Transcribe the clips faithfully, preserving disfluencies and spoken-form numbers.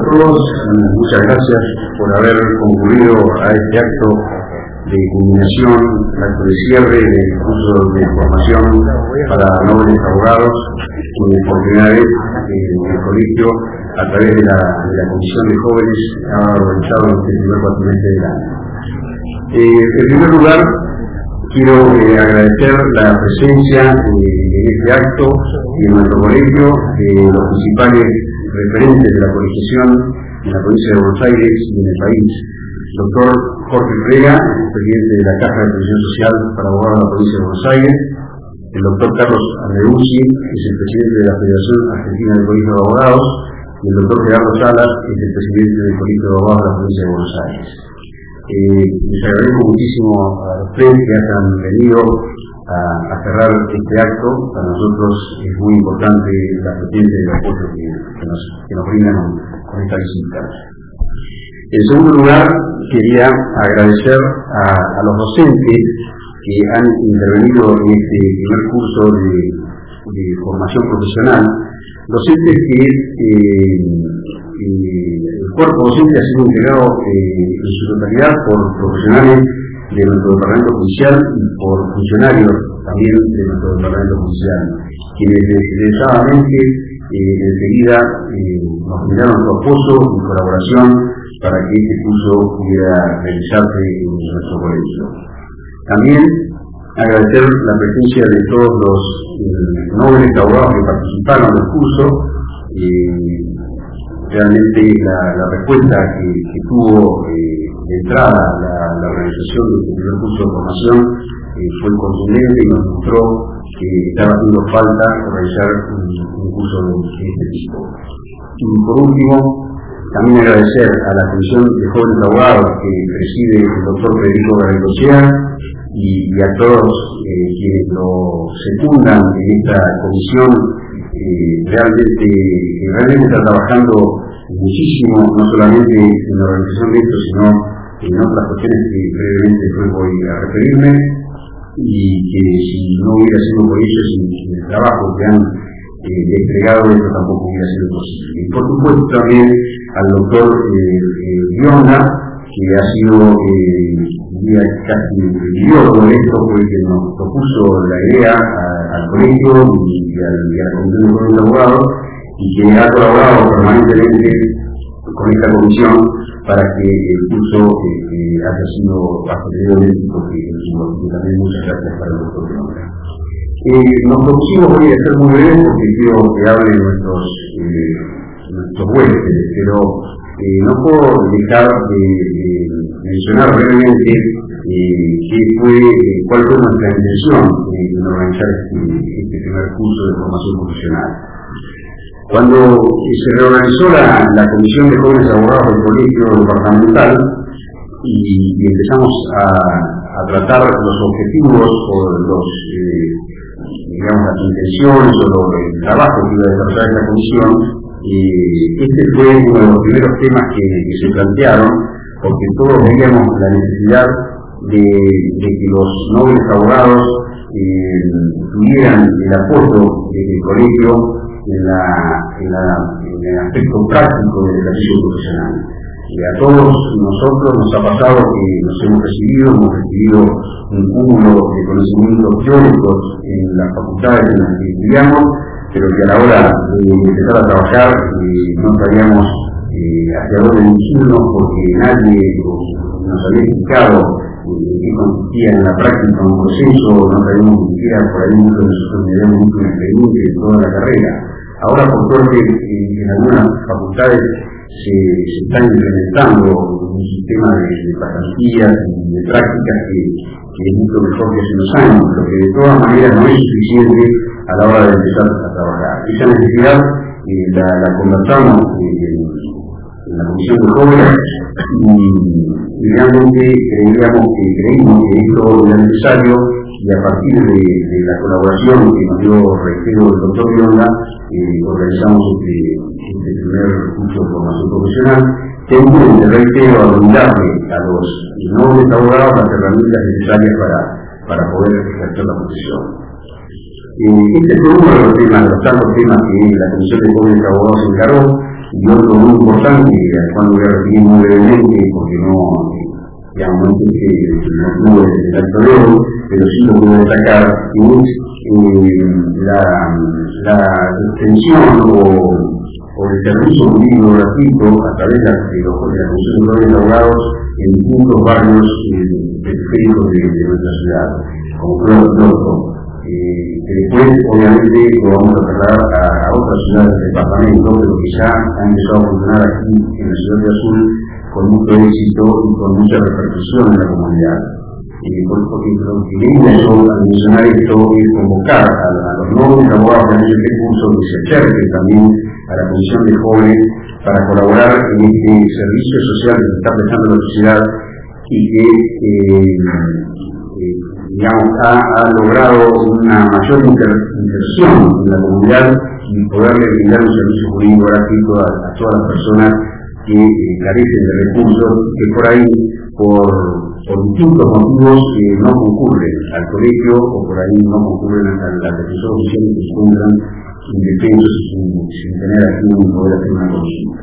todos, muchas gracias por haber concurrido a este acto de culminación, acto de cierre del curso de formación para nobles abogados, que por primera vez en el colegio, a través de la, de la Comisión de Jóvenes, ha organizado este primer cuatrimestre del año. Eh, en primer lugar, quiero eh, agradecer la presencia eh, en este acto en nuestro colegio de los principales referentes de la colegiación en la provincia de Buenos Aires y en el país. Doctor Jorge Frega, presidente de la Caja de Previsión Social para Abogados de la provincia de Buenos Aires. El doctor Carlos Andreucci, que es el presidente de la Federación Argentina del Colegio de Abogados. Y el doctor Gerardo Salas, que es el presidente del Colegio de Abogados de la provincia de Buenos Aires. Eh, les agradezco muchísimo a los tres que hayan venido a, a cerrar este acto. Para nosotros es muy importante la presencia y el apoyo que, que, nos, que nos brindan con esta visita. En segundo lugar, quería agradecer a, a los docentes que han intervenido en este primer curso de, de formación profesional, docentes que eh, eh, el cuerpo docente ha sido integrado eh, en su totalidad por profesionales de nuestro departamento judicial y por funcionarios también de nuestro departamento judicial, quienes detalladamente eh, enseguida eh, nos brindaron su apoyo y colaboración para que este curso pudiera realizarse en nuestro colegio. También agradecer la presencia de todos los eh, nobles abogados que participaron del curso. Eh, realmente la, la respuesta que, que tuvo eh, de entrada la, la organización del primer curso de formación eh, fue contundente y nos mostró que estaba haciendo falta realizar un, un curso de, de este tipo. Y por último, también agradecer a la Comisión de Jóvenes Abogados que preside el doctor Federico Garaycochea y, y a todos eh, quienes lo secundan en esta comisión eh, realmente, que realmente está trabajando muchísimo, no solamente en la organización de esto, sino en otras cuestiones que brevemente después voy a referirme, y que si no hubiera sido por ellos y el trabajo que han eh, desplegado, esto tampoco hubiera sido posible. Y por supuesto también al doctor eh, eh, Gionda, que ha sido eh, guía casi ideólogo de esto, fue el que nos propuso la idea a, al colegio y, y, al, y a la Comisión de Jóvenes Abogados, y que ha colaborado permanentemente con esta comisión para que el curso eh, eh, haya sido bastante éxito, que también muchas gracias para el doctor Gionda. Eh, nos propusimos hoy a ser muy breves porque quiero que hablen nuestros eh, nuestros huéspedes, pero eh, no puedo dejar de, de mencionar brevemente eh, qué fue, eh, cuál fue nuestra intención eh, en organizar este, este primer curso de formación profesional. Cuando eh, se reorganizó la, la Comisión de Jóvenes Abogados del Colegio Departamental y, y empezamos a, a tratar los objetivos o los eh, digamos las intenciones o lo, el trabajo que iba a desarrollar esta comisión, Eh, este fue uno de los primeros temas que, que se plantearon, porque todos veíamos la necesidad de, de que los nobles abogados eh, tuvieran el apoyo del colegio en, la, en, la, en el aspecto práctico del ejercicio profesional. Y a todos nosotros nos ha pasado que nos hemos recibido, hemos recibido un cúmulo de conocimientos teóricos en las facultades en las que estudiamos, pero que a la hora de empezar a trabajar eh, no sabíamos eh, hacia dónde dirigirnos porque nadie nos había explicado eh, qué consistía en la práctica un proceso, no sabíamos ni siquiera por ahí muchos de nosotros teníamos mucho experiencia en toda la carrera. Ahora, por suerte, eh, en algunas facultades se, se está implementando un sistema de, de pasantías y de prácticas que, que es mucho mejor que hace unos años, pero que de todas maneras no es suficiente a la hora de empezar a trabajar. Esa necesidad eh, la, la conversamos eh, en, en la Comisión de Jóvenes y, y realmente creíamos que, creímos que esto era necesario, y a partir de, de la colaboración que nos dio, reitero, el doctor Gionda, eh, organizamos este, este primer curso de formación profesional, que intenta, reitero, a brindarle a los nobles abogados las herramientas necesarias para, para poder ejercer la profesión. Eh, este fue uno de los temas, de los tantos temas que la Comisión de Jóvenes Abogados se encargó, Y otro muy importante, al cual voy a repetir muy brevemente, porque no, digamos, no es que no tuvo el acto de hoy, pero sí lo puedo destacar, es eh, la, la extensión o, o el servicio jurídico gratuito a través de, de, los, de la Comisión de Abogados en distintos barrios eh, periféricos de, de nuestra ciudad, como Flor Loto. Eh, que después, obviamente, lo vamos a trasladar a, a otras ciudades del departamento, pero que ya ha empezado a funcionar aquí en la ciudad de Azul con mucho éxito y con mucha repercusión en la comunidad. Eh, porque lo que quería yo al mencionar esto es convocar a, a los nuevos abogados de este curso que se acerquen también a la Comisión de Jóvenes para colaborar en este servicio social que se está prestando a la sociedad y que eh, eh, digamos, ha, ha logrado una mayor inter, inserción en la comunidad y poderle brindar un servicio jurídico gratuito a, a todas las personas que eh, carecen de recursos, que por ahí, por, por distintos motivos, eh, no concurren al colegio o por ahí no concurren a la defensa oficial y se encuentran indefensos sin, sin tener aquí un poder hacer una consulta.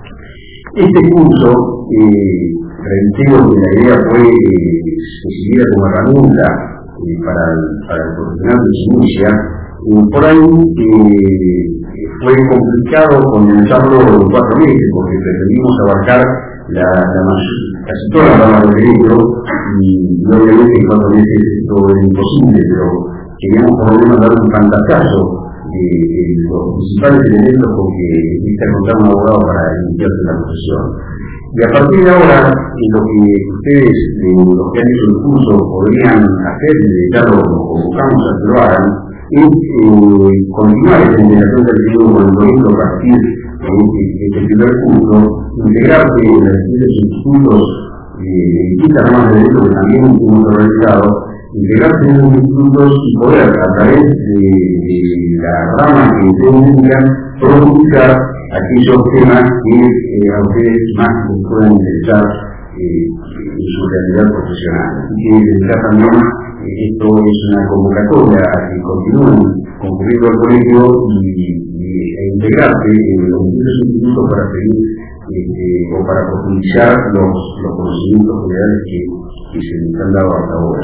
Este curso, eh, reitero que la idea fue eh, que sirviera como herramienta eh, para, el, para el profesional de ciencia, eh, por ahí eh, fue complicado condensarlo en cuatro meses, porque pretendimos abarcar la, la mayor, casi toda la rama del derecho, y obviamente en cuatro meses esto es imposible, pero queríamos por lo menos dar un pantallazo de, de los principales elementos con que necesita contar un abogado para iniciarse en la profesión. Y a partir de ahora, eh, lo que ustedes, eh, los que han hecho el curso, podrían hacer, y ya lo convocamos a que lo hagan, es eh, continuar esta integración del periodo con el proyecto a partir de este, este primer curso, integrarse en los distintos institutos eh, de distintas ramas de derecho que también hemos organizado, integrarse en los institutos y poder, a través de, de la rama que ustedes indican, profundizar aquellos temas que eh, a ustedes más les puedan interesar eh, en su realidad profesional. Y que desde ya también eh, esto es una convocatoria a que continúen concurriendo al colegio y, y e integrarse en los distintos institutos para seguir eh, o para profundizar los, los conocimientos generales que, que se les han dado hasta ahora.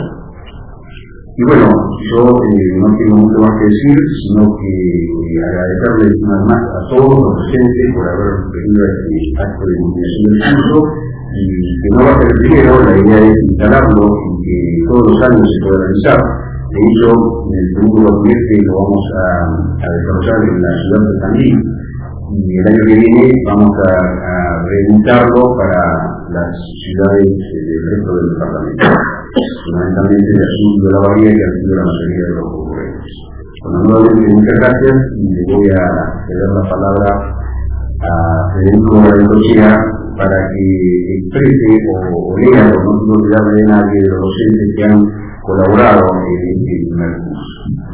Y bueno, yo eh, no tengo mucho más que decir, sino que eh, agradecerles una vez más a todos los presentes por haber venido a este acto de iluminación del curso, y que no va a ser el primero, la idea es instalarlo y que todos los años se pueda realizar. De hecho, en el segundo cuatrimestre lo vamos a, a desarrollar en la ciudad de Tandil, y el año que viene vamos a, a reeditarlo para las ciudades del resto del departamento, fundamentalmente de Azul y de la Bahía, que han sido la mayoría de los concurrentes. Bueno, nuevamente muchas gracias y le voy a ceder la palabra a Federico Bengochea para que exprese o, o lea, por no quiero olvidarme de nadie, de los docentes que han colaborado en este primer curso.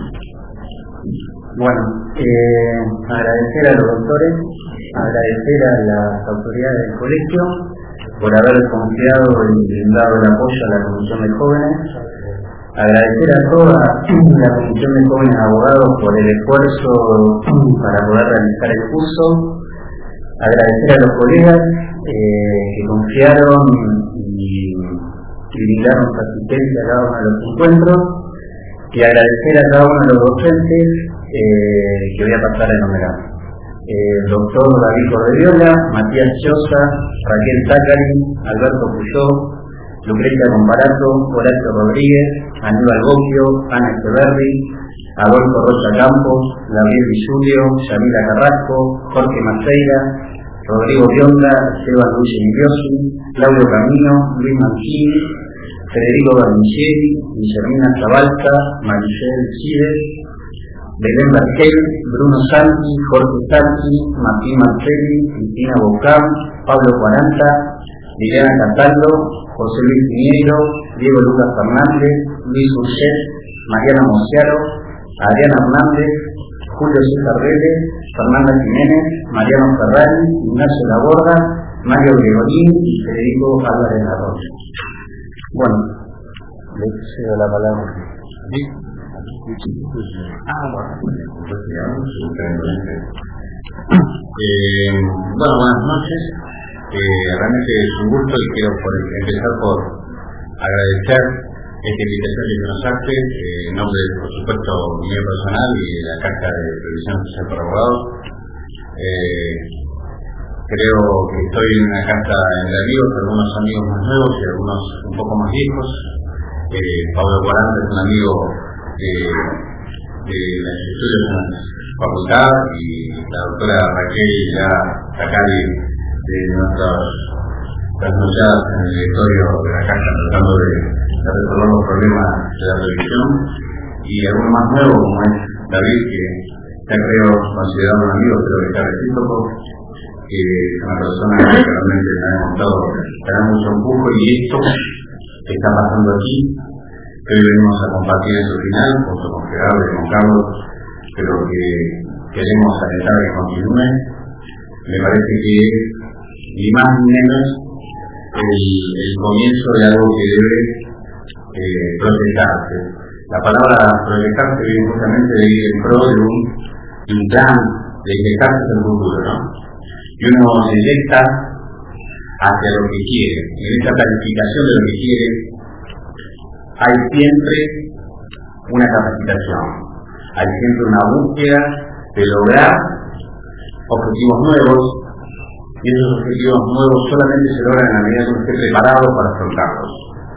Bueno, eh, agradecer a los doctores, agradecer a las autoridades del colegio por haber confiado y brindado el apoyo a la Comisión de Jóvenes, agradecer a toda la Comisión de Jóvenes Abogados por el esfuerzo para poder realizar el curso, agradecer a los colegas eh, que confiaron y, y brindaron su asistencia a cada uno de los encuentros, y agradecer a cada uno de los docentes eh, que voy a pasar a enumerar. El doctor David Cordeviola, Matías Chosa, Raquel Zacari, Alberto Puyó, Lucrecia Comparato, Horacio Rodríguez, Aníbal Boquio, Ana Echeverri, Adolfo Rocha Campos, Gabriel Villulio, Yamila Carrasco, Jorge Maceira, Rodrigo Bionda, Esteban Luis Emiliosi, Claudio Camino, Luis Mancini, Federico Garnichieri, Guillermina Zabalza, Maricel Chides, Belén Barquel, Bruno Santi, Jorge Santi, Martín Marcelli, Cristina Bocam, Pablo Cuaranta, Liliana Cataldo, José Luis Piñeiro, Diego Lucas Fernández, Luis Urchet, Mariana Mociaro, Adriana Hernández, Julio César Vélez, Fernanda Jiménez, Mariano Ferrari, Ignacio Laborda, Mario Gregorín y Federico Álvarez Arroyo. Bueno, le cedo la palabra. ¿Sí? Ah, bueno. Eh, bueno, buenas noches. Eh, realmente es un gusto y quiero por empezar por agradecer esta invitación que nos hace, eh, en nombre, por supuesto, mío personal y de la Caja de Previsión Social para Abogados. Eh, creo que estoy en una casa en la Río, con algunos amigos más nuevos y algunos un poco más viejos. Eh, Pablo Cuaranta es un amigo de, de las estudios en la facultad y la doctora Raquel ya Sacari de nuestras trasnochadas en el directorio de la Caja tratando de, de resolver los problemas de la revisión, y alguno más nuevo como es David, que ya creo considerado un amigo, pero que está recíproco, que es una persona que realmente me ha demostrado tener mucho empujo, y esto que está pasando aquí, que hoy venimos a compartir en su final, junto con Gerardo y con Carlos, pero que queremos alentar que continúe. Me parece que es ni más ni menos el, el comienzo de algo que debe eh, proyectarse. La palabra proyectarse viene justamente de ir en pro de un, de un plan de inyectarse en el futuro, ¿no? Y uno se inyecta hacia lo que quiere. En esa planificación de lo que quiere hay siempre una capacitación, hay siempre una búsqueda de lograr objetivos nuevos, y esos objetivos nuevos solamente se logran en la medida que uno esté preparado para afrontarlos.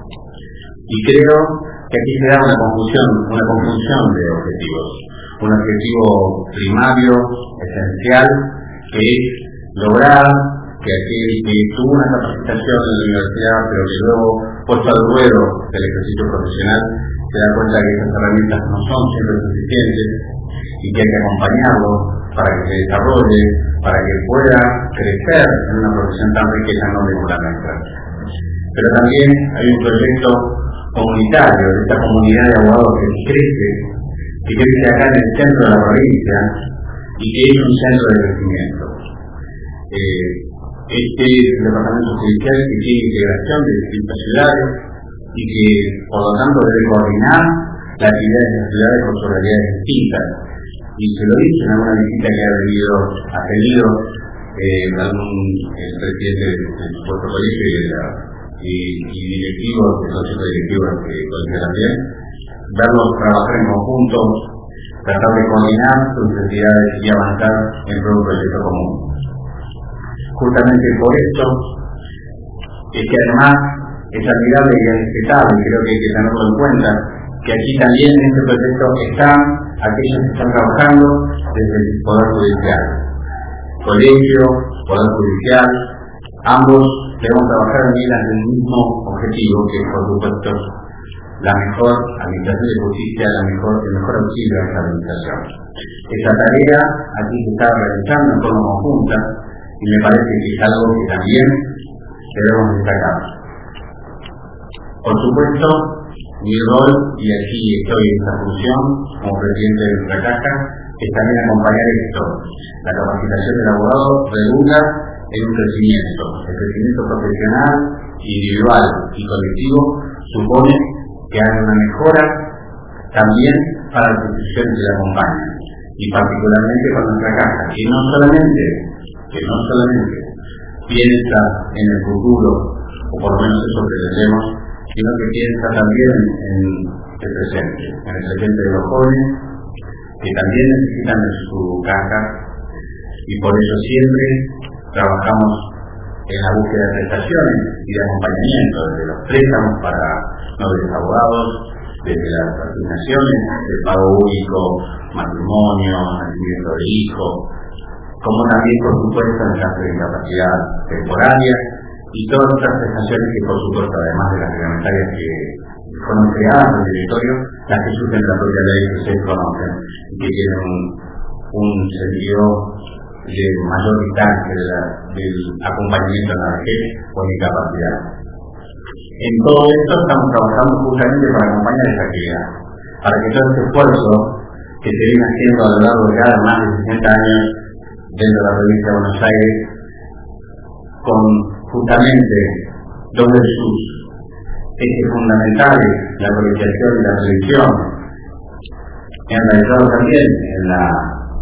Y creo que aquí se da una confusión, una confusión de objetivos. Un objetivo primario, esencial, que es lograr que aquel que tuvo una capacitación en la universidad, pero que luego, puesto al ruedo del ejercicio profesional, se da cuenta que esas herramientas no son siempre suficientes y que hay que acompañarlo para que se desarrolle, para que pueda crecer en una profesión tan rica y tan noble como la nuestra. Pero también hay un proyecto comunitario de esta comunidad de abogados que crece, que crece acá en el centro de la provincia y que es un centro de crecimiento. Eh, este es el departamento judicial que tiene integración de distintas ciudades y que por lo tanto debe coordinar la actividad de las ciudades con sus realidades distintas. Y se lo dice en alguna visita que ha venido, ha tenido eh, algún el presidente del supuesto colegio y, la, y, y directivos, el consejo directivo que colegio también, verlos trabajar en conjunto, tratar de coordinar sus necesidades y avanzar en pro de un proyecto común. Justamente por esto es que además es admirable y es respetable, y creo que hay que tenerlo en cuenta, que aquí también en este proyecto están aquellos que están trabajando desde el Poder Judicial. Colegio, Poder Judicial, ambos debemos trabajar en miras del mismo objetivo, que es por supuesto la mejor administración de justicia, la mejor, el mejor auxilio a esta administración. Esa tarea aquí se está realizando en forma conjunta y me parece que es algo que también debemos destacar. Por supuesto, mi rol, y aquí estoy en esta función como presidente de nuestra caja, es también acompañar esto. La capacitación del abogado redunda en un crecimiento. El crecimiento profesional, individual y colectivo supone que hay una mejora también para las instituciones que la acompañan, y particularmente para nuestra caja, que no solamente, que no solamente piensa en el futuro, o por lo menos eso pretendemos, sino que piensa también en el presente, en el presente de los jóvenes, que también necesitan de su caja, y por eso siempre trabajamos en la búsqueda de prestaciones y de acompañamiento, desde los préstamos para nobles abogados, desde las asignaciones, del pago único, matrimonio, nacimiento de hijo, como también, por supuesto, en el caso de incapacidad temporaria, y todas otras prestaciones que, por supuesto, además de las reglamentarias que fueron creadas en el directorio, las que surgen de la propia ley que ustedes conocen y que tienen un, un sentido de mayor distancia de la, del acompañamiento en la vejez o en incapacidad. En todo esto estamos trabajando justamente para acompañar esta actividad, para que todo este esfuerzo que se viene haciendo a lo largo de ya más de sesenta años dentro de la provincia de Buenos Aires, con justamente dos de sus ejes fundamentales, la colegiación y la previsión, han realizado también en la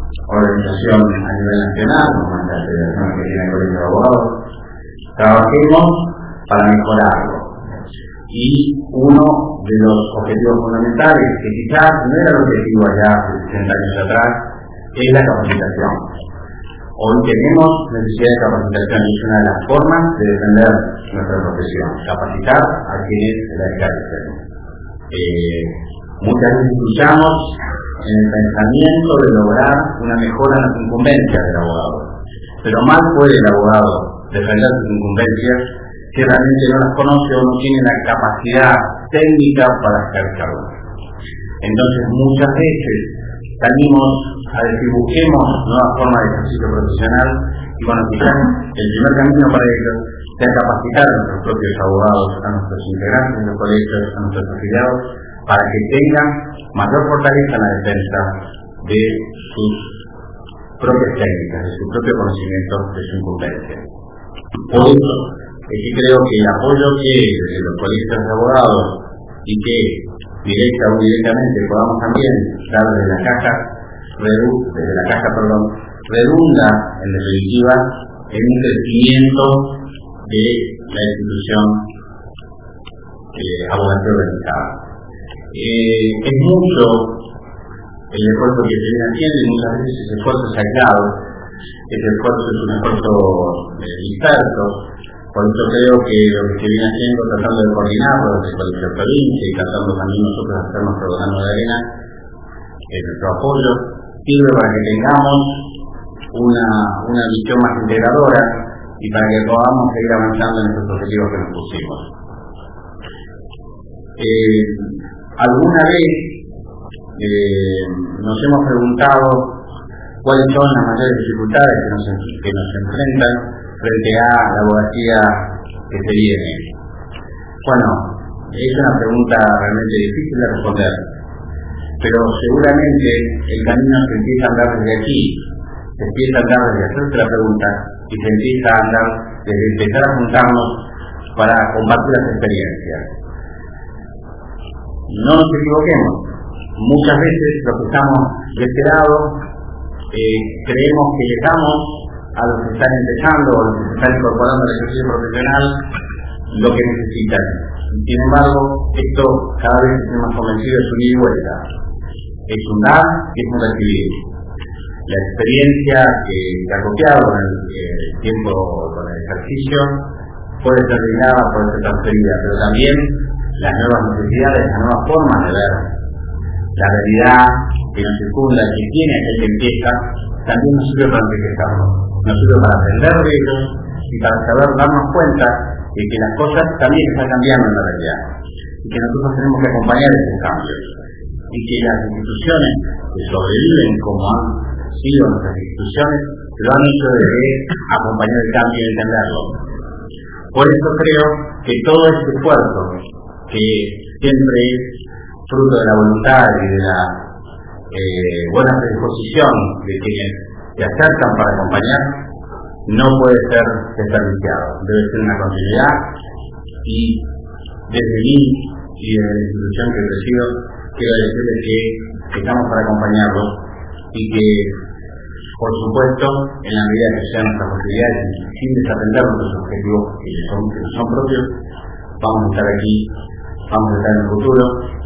organización a nivel nacional, como es la federación que tiene el Colegio de Abogados, trabajemos para mejorarlo. Y uno de los objetivos fundamentales, que quizás no era el objetivo allá hace sesenta años atrás, es la capacitación. Hoy tenemos necesidad de capacitación y es una de las formas de defender nuestra profesión, capacitar a quienes la ejercen. Eh, muchas veces escuchamos en el pensamiento de lograr una mejora en las incumbencias del abogado, pero mal puede el abogado defender sus incumbencias si realmente no las conoce o no tiene la capacidad técnica para ejercerlas. Entonces muchas veces salimos a decir busquemos nuevas formas de ejercicio profesional y bueno, quizás el primer camino para ello sea capacitar a nuestros propios abogados, a nuestros integrantes de los colegios, a nuestros afiliados, para que tengan mayor fortaleza en la defensa de sus propias técnicas, de su propio conocimiento, de su incumbencia. Por eso es que creo que el apoyo que desde los colegios de abogados y que directa o indirectamente podamos también dar desde la caja, desde la caja, perdón, redunda en definitiva en un crecimiento de la institución eh, abogacía organizada. Eh, es mucho el esfuerzo que se viene haciendo y muchas veces ese esfuerzo es aislado, ese esfuerzo es un esfuerzo eh, disperso. Por eso creo que lo que se viene haciendo, tratando de coordinarlo desde el Colegio de Provincia y tratando también nosotros de hacer nuestro grano de arena, eh, nuestro apoyo, sirve para que tengamos una, una visión más integradora y para que podamos seguir avanzando en estos objetivos que nos pusimos. Eh, alguna vez eh, nos hemos preguntado cuáles son las mayores dificultades que nos, que nos enfrentan frente a la abogacía que se viene. Bueno, es una pregunta realmente difícil de responder, pero seguramente el camino se empieza a andar desde aquí, se empieza a andar desde hacerse la pregunta y se empieza a andar desde empezar a juntarnos para compartir las experiencias. No nos equivoquemos, muchas veces los que estamos de este lado eh, creemos que llegamos a los que están empezando o los que se están incorporando al ejercicio profesional lo que necesitan. Sin embargo, esto cada vez es más convencido de su ida y vuelta. Es un dar y es un recibir. La experiencia que se ha copiado en el eh, tiempo con el ejercicio puede ser brindada, puede ser transferida, pero también las nuevas necesidades, las nuevas formas de ver la realidad que nos circunda y que tiene aquel que empieza, también nos sirve para enriquecernos, nos sirve para aprender de ellos y para saber darnos cuenta de que las cosas también están cambiando en la realidad y que nosotros tenemos que acompañar esos cambios y que las instituciones que sobreviven como han sido nuestras instituciones lo han hecho desde acompañar el cambio y entenderlo. Por eso creo que todo este esfuerzo que siempre es fruto de la voluntad y de la eh, buena predisposición de quienes se acercan para acompañar, no puede ser desperdiciado, debe ser una continuidad y desde mí y desde la institución que presido quiero decirles que estamos para acompañarlos y que por supuesto en la medida que sean nuestras posibilidades sin desaprender nuestros objetivos que son, que son propios, vamos a estar aquí, vamos a estar en el futuro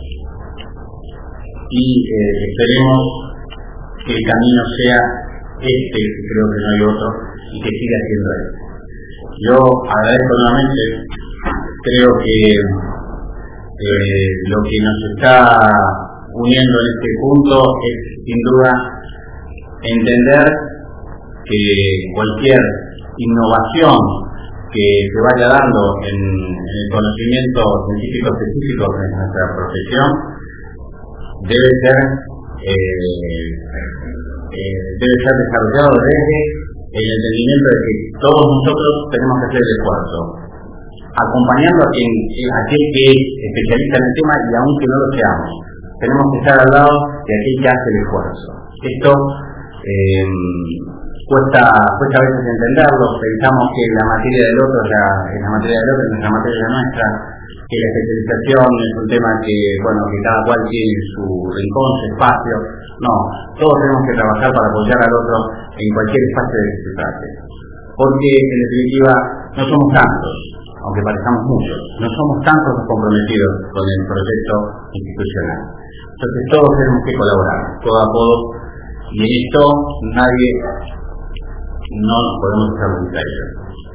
y eh, esperemos que el camino sea este, que creo que no hay otro, y que siga siendo este. Yo agradezco nuevamente, creo que eh, lo que nos está uniendo en este punto es sin duda entender que cualquier innovación que se vaya dando en, en el conocimiento científico específico de nuestra profesión debe ser eh, eh, debe ser desarrollado desde el entendimiento de que todos nosotros tenemos que hacer el esfuerzo, acompañando a quien a aquel que es especialista en el tema y aunque no lo seamos, tenemos que estar al lado de aquel que hace el esfuerzo. Esto eh, cuesta, cuesta a veces entenderlo, pensamos que la materia del otro es la, es la materia del otro, es nuestra materia nuestra, que la especialización es un tema que, bueno, que cada cual tiene su rincón, su espacio. No, todos tenemos que trabajar para apoyar al otro en cualquier espacio de que se trate. Porque, en definitiva, no somos tantos, aunque parezcamos muchos, no somos tantos los comprometidos con el proyecto institucional. Entonces todos tenemos que colaborar, codo a codo, y en esto nadie, no nos podemos estar distraídos.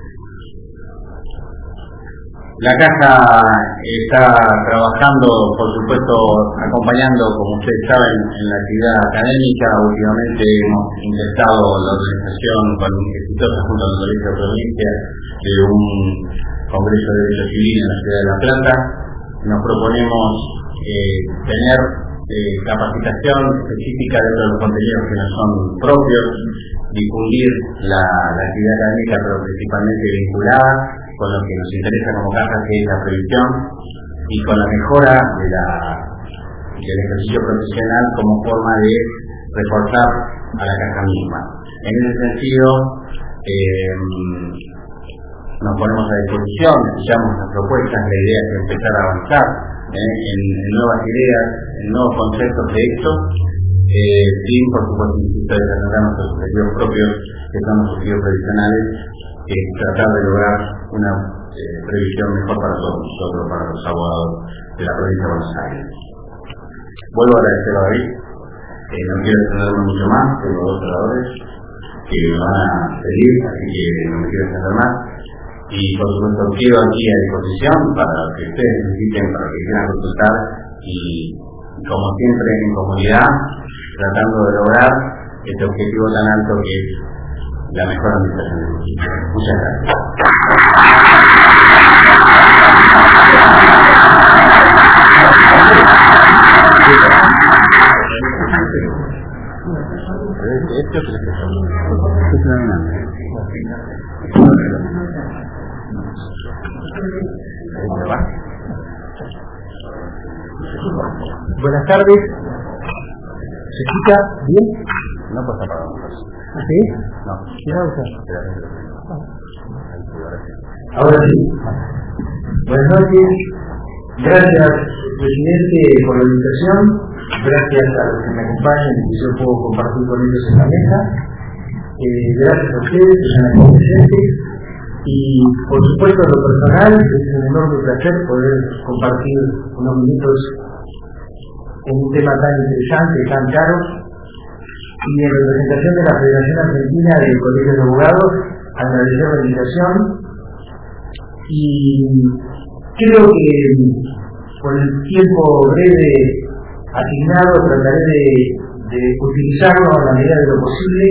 La Caja está trabajando, por supuesto, acompañando, como ustedes saben, en la actividad académica. Últimamente hemos intentado la organización con exitosa junto al Colegio de Provincia de un Congreso de Derecho Civil en la ciudad de La Plata. Nos proponemos eh, tener eh, capacitación específica dentro de los contenidos que nos son propios, difundir la, la actividad académica, pero principalmente vinculada con lo que nos interesa como Caja, que es la previsión, y con la mejora de la, del ejercicio profesional como forma de reforzar a la Caja misma. En ese sentido, eh, nos ponemos a disposición, escuchamos las propuestas, la idea es empezar a avanzar eh, en, en nuevas ideas, en nuevos conceptos de esto, eh, sin, por supuesto, insisto, desarrollar nuestros objetivos propios, que son los objetivos previsionales, que es tratar de lograr una eh, previsión mejor para todos nosotros, para los abogados de la provincia de Buenos Aires. Vuelvo a agradecer a David, eh, no quiero extenderme mucho más, tengo dos oradores que me van a pedir, así que no me quiero extender más. Y por supuesto quedo aquí a disposición para lo que ustedes necesiten, para que quieran consultar, y como siempre en comunidad, tratando de lograr este objetivo tan alto que es la mejor administración de justicia. Muchas gracias. Buenas tardes. ¿Se escucha bien? No pasa para nosotros. ¿Sí? No. ¿Qué va a usar? Ahora sí. Buenas noches. Gracias, presidente, por la invitación. Gracias a los que me acompañan y que yo puedo compartir con ellos en la mesa. Eh, gracias a ustedes que están aquí presentes. Y, por supuesto, a lo personal, es un enorme placer poder compartir unos minutos en un tema tan interesante, tan caro, y en representación de la Federación Argentina del Colegio de Abogados, agradecer la invitación, y creo que por el tiempo breve asignado trataré de, de utilizarlo a la medida de lo posible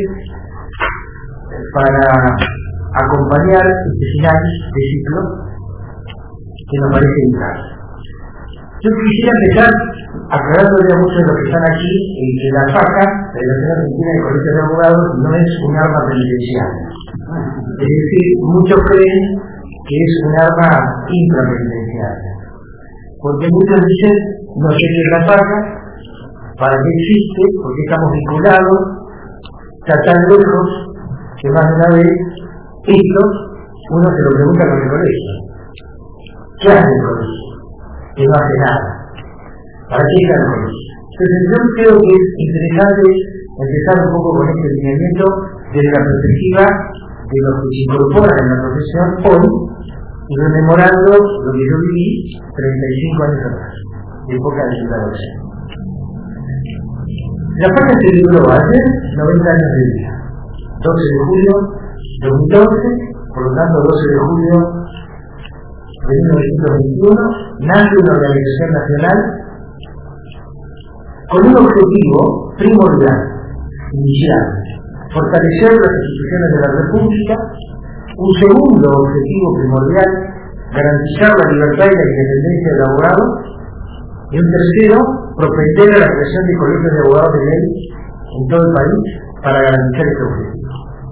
para acompañar este final de ciclo que nos parece vital. Yo quisiera empezar aclarándole a muchos de los que están aquí eh, que la FACA, la Federación Argentina del Colegio de Abogados, no es un arma penitenciaria. Es decir, muchos creen que es un arma intrapenitenciaria. Porque muchos dicen, no sé qué es la FACA, para qué existe, porque estamos vinculados, está tan lejos que más de una vez esto uno se lo pregunta con el colegio. ¿Qué hace el colegio? Que no hace nada. ¿Para qué está el colegio? Entonces yo creo que es interesante empezar un poco con este lineamiento desde la perspectiva de los que se incorporan en la profesión hoy y rememorando lo que yo viví treinta y cinco años atrás, de época de la docente. La FACA se libró ayer, noventa años de vida, doce de julio de dos mil once, por lo tanto doce de julio de mil novecientos veintiuno, nace una organización nacional con un objetivo primordial, inicial, fortalecer las instituciones de la República; un segundo objetivo primordial, garantizar la libertad y la independencia del abogado; y un tercero, propender a la creación de colegios de abogados de ley en todo el país para garantizar este objetivo.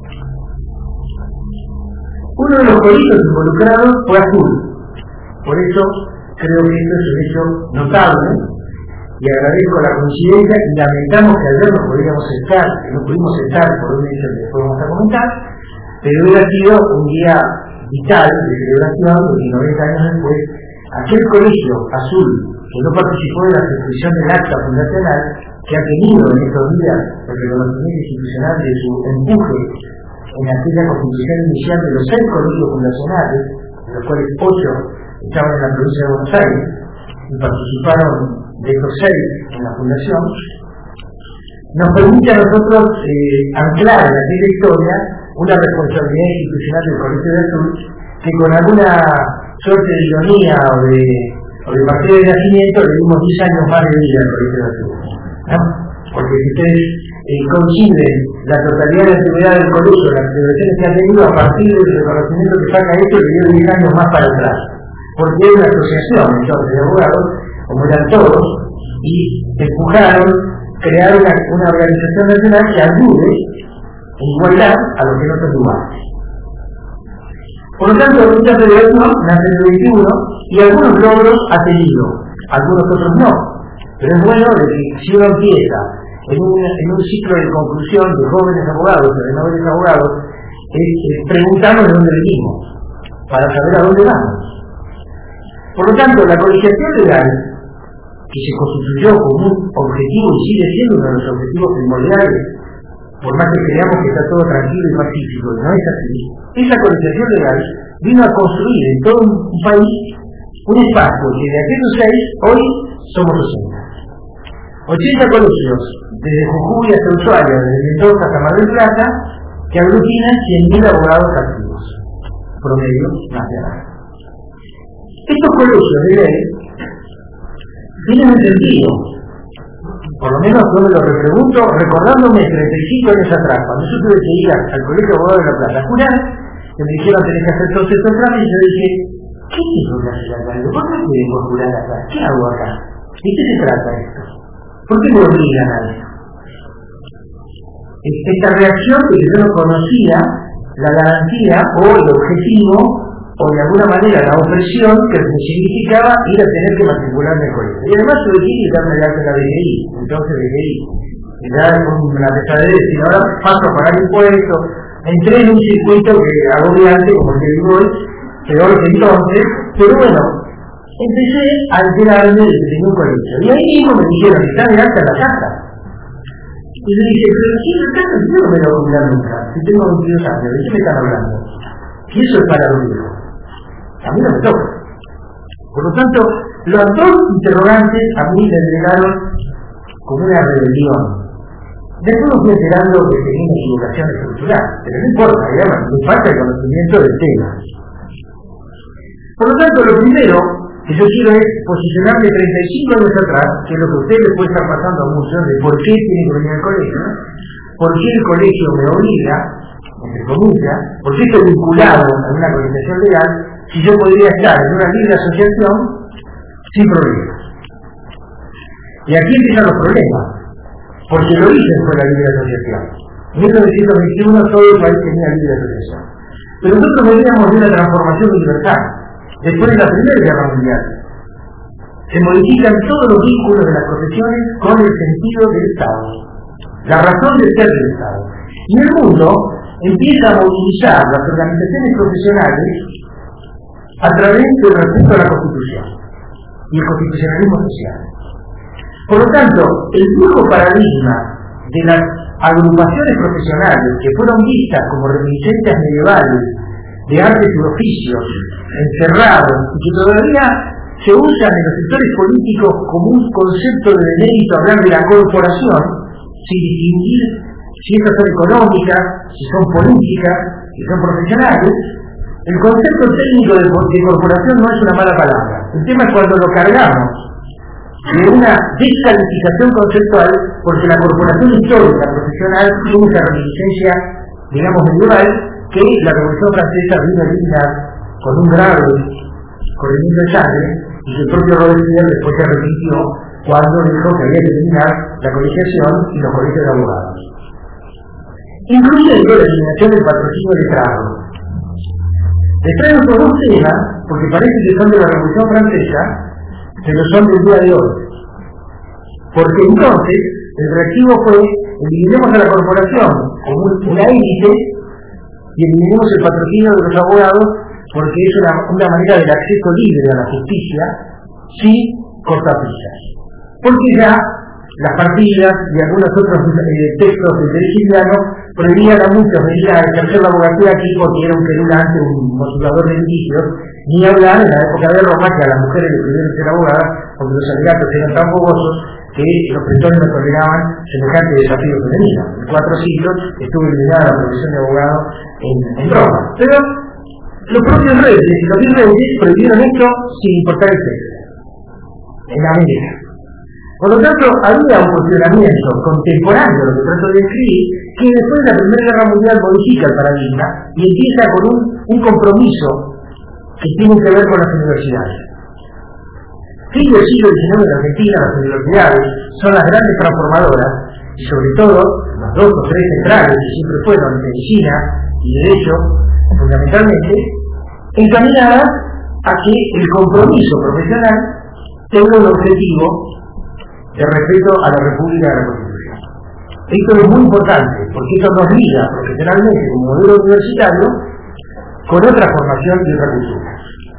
Uno de los colegios involucrados fue Azul. Por eso creo que esto es un hecho notable y agradezco la coincidencia y lamentamos que ayer no podíamos estar, que no pudimos estar por un hecho que después vamos a comentar, pero hubiera sido un día vital de celebración, porque noventa años después aquel colegio azul que no participó de la suscripción del acta fundacional, que ha tenido en estos días el reconocimiento institucional de su empuje en aquella constitución inicial de los seis colegios fundacionales, de los cuales ocho estaban en la provincia de Buenos Aires y participaron de estos seis en la fundación, nos permite a nosotros eh, anclar en aquella historia una responsabilidad institucional del Colegio del Sur, que con alguna suerte de ironía o de, o de partido de nacimiento le dimos diez años más de vida al Colegio del Sur, ¿no? Porque si ustedes eh, coinciden la totalidad de la actividad del colegio, las celebraciones que ha tenido a partir del reconocimiento que saca esto, le dio diez años más para atrás, porque es una asociación entonces de abogados, como eran todos, y empujaron crear una, una organización nacional que ayude en igualdad a los que no son iguales. Por lo tanto, esta federación nace en el veintiuno y algunos logros ha tenido, algunos otros no. Pero es bueno de que si uno empieza en un, en un ciclo de conclusión de jóvenes abogados, de nobles abogados, es, es preguntarnos de dónde venimos, para saber a dónde vamos. Por lo tanto, la colegiación legal, que se constituyó como un objetivo y sigue siendo uno de los objetivos primordiales, por más que creamos que está todo tranquilo y pacífico, y no es así, esa colegiación legal vino a construir en todo un país un espacio que de aquellos seis hoy somos ochenta. ochenta colegios, desde Jujuy hasta Ushuaia, desde Mendoza hasta Mar del Plata, que aglutinan cien mil abogados activos, promedio nacional. Estos colegios de ley tienen un sentido, por lo menos yo me lo repregunto, recordándome treinta y cinco años atrás, cuando yo tuve que ir al Colegio de Abogados de La Plata a jurar, que me dijeron tenés que hacer todos estos trámites, y yo dije, ¿qué tengo que hacer acá? ¿Por qué tengo que jurar acá? ¿Qué hago acá? ¿De qué se trata esto? ¿Por qué me obligan a eso? Esta reacción de que yo no conocía la garantía o el objetivo o de alguna manera la opresión que me significaba ir a tener que matricularme en el colegio. Y además tuve que ir y darme el alta en la B G I, entonces B G I. Y ya con la pesadez de decir, ahora paso a pagar impuestos, entré en un circuito que agobiante, como el que digo hoy, peor que entonces, pero bueno, empecé a enterarme de que tenía un colegio. Y ahí mismo me dijeron, está de alta en la casa. Y yo dije, pero si en la casa yo no me lo voy a cuidar nunca, si tengo veintidós años, ¿de qué me están hablando? Y eso es para los hijos. A mí no me toca. Por lo tanto, los dos interrogantes a mí me entregaron como una rebelión. Después me fui enterando que tenía una equivocación estructural, pero no importa, digamos, me falta el conocimiento del tema. Por lo tanto, lo primero que yo quiero es posicionarme treinta y cinco años atrás, que es lo que a ustedes les puede estar pasando a muchos, de por qué tienen que venir al colegio, por qué el colegio me obliga, entre comillas, por qué estoy vinculado a una organización legal, si yo podría estar en una libre asociación sin problemas. Y aquí empiezan los problemas, porque el origen fue la libre asociación. En mil novecientos veintiuno todo el país tenía libre asociación. Pero nosotros veníamos de una transformación universal. Después de la Primera Guerra Mundial, se modifican todos los vínculos de las profesiones con el sentido del Estado, la razón de ser del Estado. Y el mundo empieza a movilizar las organizaciones profesionales a través del respeto a la Constitución y el constitucionalismo social. Por lo tanto, el viejo paradigma de las agrupaciones profesionales que fueron vistas como reminiscencias medievales de artes y oficios encerrados y que todavía se usan en los sectores políticos como un concepto de mérito hablar de la corporación, sin distinguir si estas son económicas, si son políticas, si son profesionales. El concepto técnico de, de corporación no es una mala palabra. El tema es cuando lo cargamos de una descalificación conceptual, porque la corporación histórica profesional tiene esa reminiscencia, digamos, medieval, que la Revolución Francesa vino a eliminar con un grave corrimiento de sangre, y que el propio Robespierre después se arrepintió cuando dijo que había que eliminar la colegiación y los colegios de abogados. Incluye la eliminación del patrocinio de Estado. Les traigo estos dos temas porque parece que son de la Revolución Francesa, pero son del día de hoy. Porque entonces el reactivo fue: eliminemos a la corporación como una élite y eliminemos el patrocinio de los abogados porque es una, una manera del acceso libre a la justicia sin cortapisas. Porque ya las partidas y algunos otros eh, textos del derecho indiano prohibían a muchos venir a ejercer la abogacía aquí porque era un querulante, un motivador de litigios, ni hablar en la época de Roma que a las mujeres les prohibieron ser abogadas porque los alegatos eran tan fogosos que los pretores no toleraban semejante desafío femenino. En cuatro siglos estuvo eliminada la profesión de abogado en, en Roma. Pero los propios reyes y los virreyes prohibieron esto sin importar el sexo. En América. Por lo tanto, había un funcionamiento contemporáneo, lo que trato de describir, que después de la Primera Guerra Mundial modifica el paradigma y empieza con un, un compromiso que tiene que ver con las universidades. Fin del siglo diecinueve en Argentina, las universidades son las grandes transformadoras y sobre todo las dos o tres centrales que siempre fueron medicina y derecho, fundamentalmente, encaminadas a que el compromiso profesional tenga un objetivo de respeto a la República y a la Constitución. Esto es muy importante porque esto nos liga profesionalmente como modelo universitario con otra formación y otra cultura.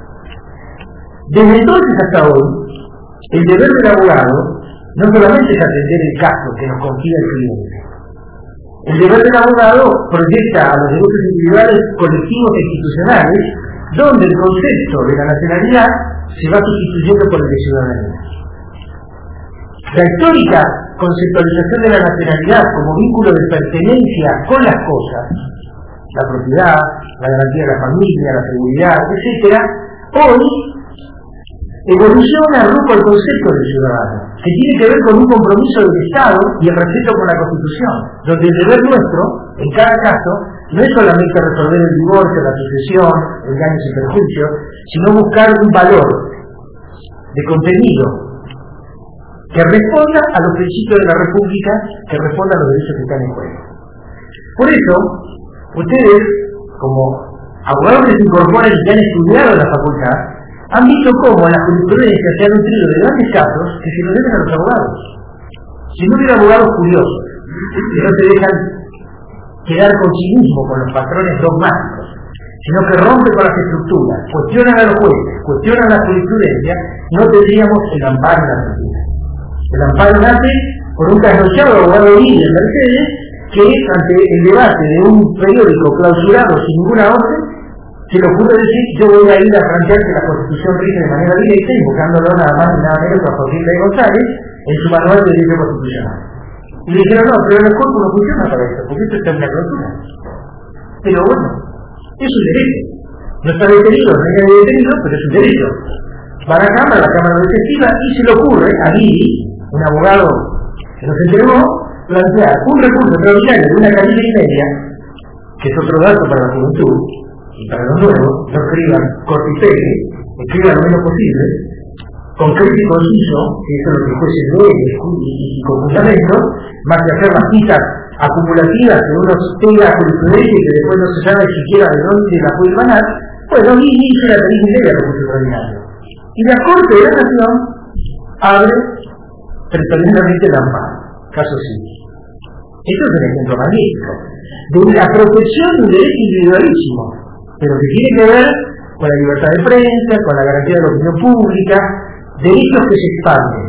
Desde entonces hasta hoy, el deber del abogado no solamente es atender el caso que nos confía el cliente. El deber del abogado proyecta a los derechos individuales, colectivos e institucionales, donde el concepto de la nacionalidad se va sustituyendo por el de ciudadanía. La histórica conceptualización de la nacionalidad como vínculo de pertenencia con las cosas, la propiedad, la garantía de la familia, la seguridad, etcétera, hoy evoluciona rumbo al concepto del ciudadano, que tiene que ver con un compromiso del Estado y el respeto por la Constitución, donde el deber nuestro, en cada caso, no es solamente resolver el divorcio, la sucesión, el daños y perjuicios, sino buscar un valor de contenido que responda a los principios de la República, que responda a los derechos que están en juego. Por eso, ustedes, como abogados que se incorporan y que han estudiado en la facultad, han visto cómo en la jurisprudencia se han nutrido de grandes casos que se los deben a los abogados. Si no hubiera abogados curiosos, que no se dejan quedar con sí mismo con los patrones dogmáticos, sino que rompen con las estructuras, cuestionan a los jueces, cuestionan la jurisprudencia, no tendríamos el amparo en la Argentina. El amparo nace por un trasnochado abogado líder en Mercedes que ante el debate de un periódico clausurado sin ninguna orden se le ocurre decir: yo voy a ir a plantear que la Constitución rige de manera directa, invocándolo nada más y nada menos a Joaquín de González en su manual de derecho constitucional. Y le dijeron: no, pero el cuerpo no funciona para eso, porque esto está en la clausura. Pero bueno, es un derecho. No está detenido, no hay detenido, pero es un derecho. Va a la Cámara, la Cámara Legislativa, y se le ocurre a Guidi, un abogado que nos entregó, plantear un recurso extraordinario de una calidad y media, que es otro dato para la juventud, y para los nuevos, no escriban corte y pegue, escriban lo menos posible, concreto y conciso, que eso es lo que el juez lee y con fundamento, más que hacer las citas acumulativas que uno tenga jurisprudencia y que después no se sabe siquiera de dónde la puede ganar. Bueno, y hizo la calidad y media recurso extraordinario. Y la Corte de la Nación abre preferentemente el amparo, caso simple. Esto es un ejemplo magnífico de la protección de un derecho individualísimo, pero que tiene que ver con la libertad de prensa, con la garantía de la opinión pública, derechos que se expanden.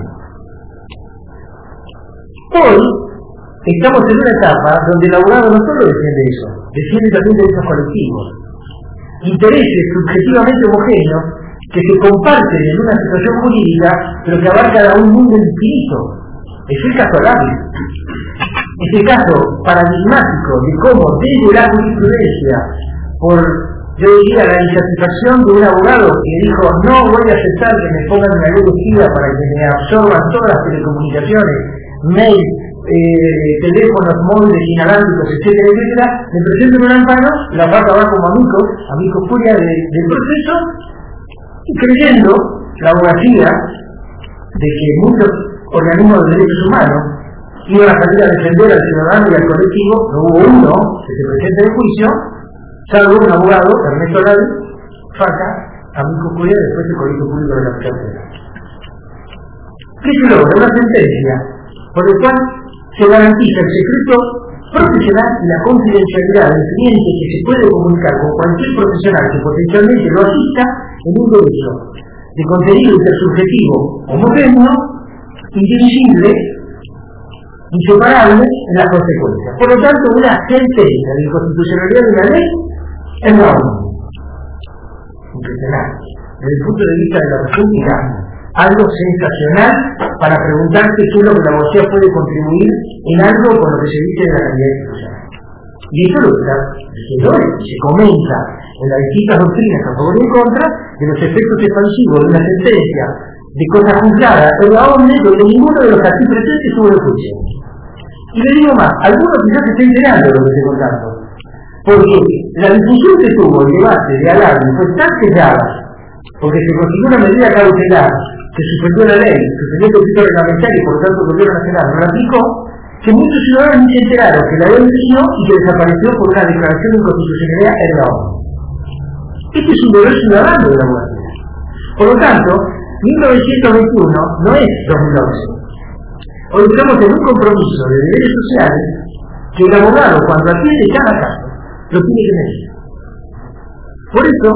Hoy estamos en una etapa donde el abogado no solo defiende eso, defiende también derechos colectivos, intereses subjetivamente homogéneos que se comparten en una situación jurídica, pero que abarca a un mundo infinito. Es el caso Lavis. Es el caso paradigmático de cómo desde la jurisprudencia, por, yo diría, la insatisfacción de un abogado que dijo: no voy a aceptar que me pongan una ley esquiva para que me absorban todas las telecomunicaciones, mail, eh, teléfonos móviles inalámbricos, etcétera, etcétera, me presento en un amparo, la vaca va como amigos, amigos furia de, del proceso, y creyendo la abogacía de que muchos organismos de derechos humanos iban a salir a defender al ciudadano y al colectivo. No hubo uno que se presente en juicio, salvo un abogado, Ernesto Lavis, Faca, amigo cuya, después del Colegio Público de la Fiscalía. ¿Qué se logra? Una sentencia por la cual se garantiza el secreto profesional y la confidencialidad del cliente que se puede comunicar con cualquier profesional que potencialmente lo asista en un derecho de contenido intersubjetivo homogéneo, indivisible, inseparable en las consecuencias. Por lo tanto, una sentencia de inconstitucionalidad de una ley es norma. Impresionante. Desde el punto de vista de la República, algo sensacional para preguntarse qué es lo que la abogacía puede contribuir en algo con lo que se dice de la calidad institucional. Y eso es lo que está diciendo hoy, se comenta en las distintas doctrinas a favor y en contra de los efectos expansivos de una sentencia de cosa juzgada en la ONU donde ninguno de los aquí presentes estuvo en juicio. Y le digo más, algunos quizás se estén enterando de lo que estoy contando, porque la discusión que tuvo el debate de alarme fue tan sellada, porque se consiguió una medida cautelar, se suspendió la ley, suspendió el conflicto reglamentario y por lo tanto el gobierno nacional no la aplicó, que muchos ciudadanos ni se enteraron que la ley vino y que desapareció por una declaración de inconstitucionalidad en la ONU. Este es un deber ciudadano de la abogacía. Por lo tanto, mil novecientos veintiuno no es dos mil once. Hoy estamos en un compromiso de deberes sociales que el abogado, cuando atiende cada caso, lo tiene que medir. Por eso,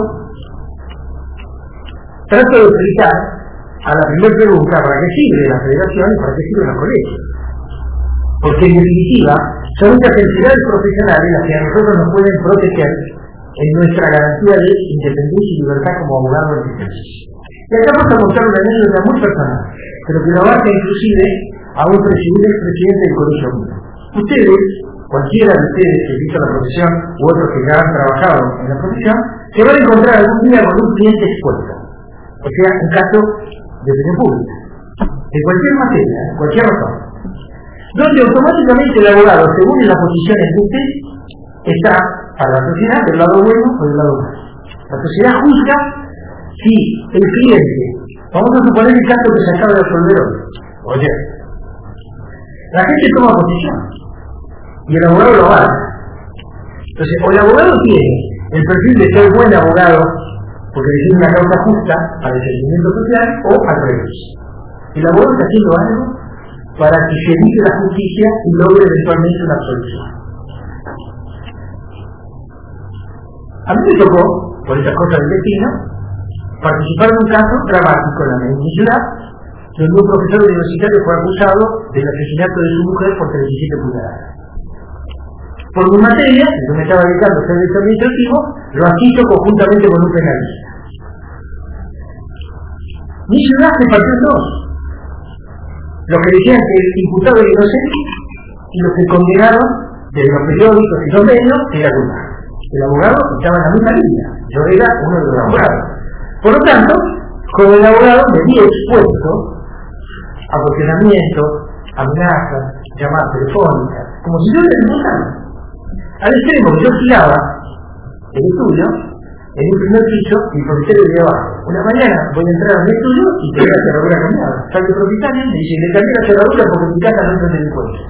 trato de explicar a la primera pregunta para qué sirve la federación y para qué sirven los colegios. Porque en definitiva, son estas entidades profesionales las que a nosotros nos pueden proteger en nuestra garantía de independencia y libertad como abogado en el ejercicio. Y acá vamos a contar una anécdota muy personal, pero que lo abarca inclusive a un presidente, presidente del colegio mío. Ustedes, cualquiera de ustedes que hizo la profesión u otros que ya han trabajado en la profesión, se van a encontrar algún día con un cliente expuesto. O sea, un caso de opinión pública, de cualquier materia, de cualquier razón, donde automáticamente el abogado, según las posiciones de usted, está para la sociedad del lado bueno o del lado malo. La sociedad juzga si el cliente, vamos a suponer el caso que se acaba de resolver hoy, oye, la gente toma posición y el abogado lo hace. Entonces, o el abogado tiene el perfil de ser buen abogado porque decide una causa justa para el sentimiento social, o al revés. El abogado está haciendo algo para que se evite la justicia y logre eventualmente una absolución. A mí me tocó, por esas cosas del destino, participar en un caso dramático en la misma ciudad, donde un profesor universitario fue acusado del asesinato de su mujer por treinta y siete puñaladas. Por mi materia, que yo me estaba dedicando a ser derecho administrativo, lo asisto conjuntamente con un penalista. Mi ciudad se partió en dos. Los que decían que el imputado era inocente y los que condenaron desde los periódicos y los medios que era culpable. El abogado estaba en la misma línea, yo era uno de los abogados. Por lo tanto, como el abogado me vi expuesto a cuestionamientos, amenazas, llamadas telefónicas, como si yo era el imputado. Al extremo que yo giraba el estudio en un primer piso y el propietario de abajo. Una mañana voy a entrar al estudio y tengo la cerradura cambiada. Sale el propietario y me dice, le cambié la cerradura porque en mi casa no entran delincuentes.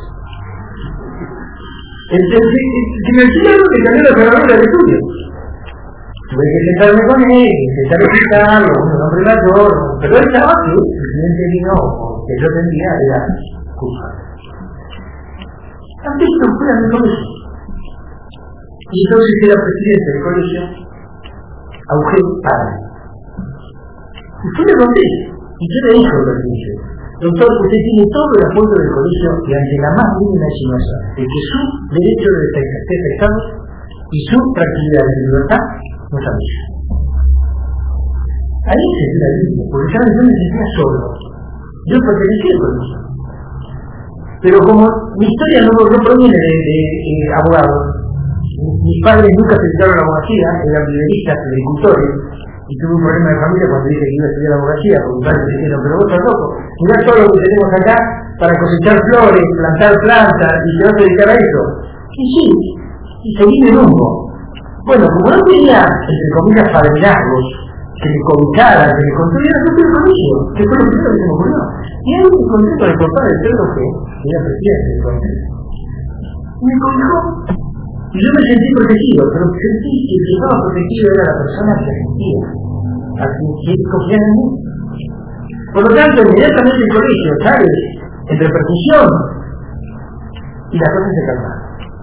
Si me alquilaron, le cambié la cerradura del estudio. Tuve que sentarme con él, intentar explicarlo, un hombre mayor, pero él estaba que el cliente vino que yo tenía era culpa. Antes esto fue a mi colegio. Y entonces era presidente del colegio, Agustín Padre. Y fue de donde, y yo le dije al presidente, doctor, usted tiene todo el apoyo del colegio y ante la más mínima insinuación de que su derecho de defensa esté afectado y su tranquilidad y libertad no está bien. Ahí se dio la línea, porque saben, yo me sentía solo. Yo pertenecía al colegio. Pero como mi historia no, no proviene de, de, de abogados, mis padres nunca se dedicaron a la abogacía, eran liberistas, agricultores, y tuve un problema de familia cuando dije que iba a estudiar abogacía, porque mis padres me dijeron, pero vos estás loco, mirá todo lo que tenemos acá para cosechar flores, plantar plantas, y te vas a dedicar a eso. Y sí, y seguí de rumbo. Bueno, como no tenía, entre comillas, padrinazgos, que me cobijaran, que me construyeran, yo fui al colegio, que fue lo primero que se me ocurrió. Y ahí me encontré con el papá de Pedro G, que era presidente entonces, y me cobijó. Y yo me sentí protegido, pero sentí que el que estaba protegido era la persona que sentía, a quien confiaba en mí. Por lo tanto, inmediatamente el colegio sale en repercusión y las cosas se calman.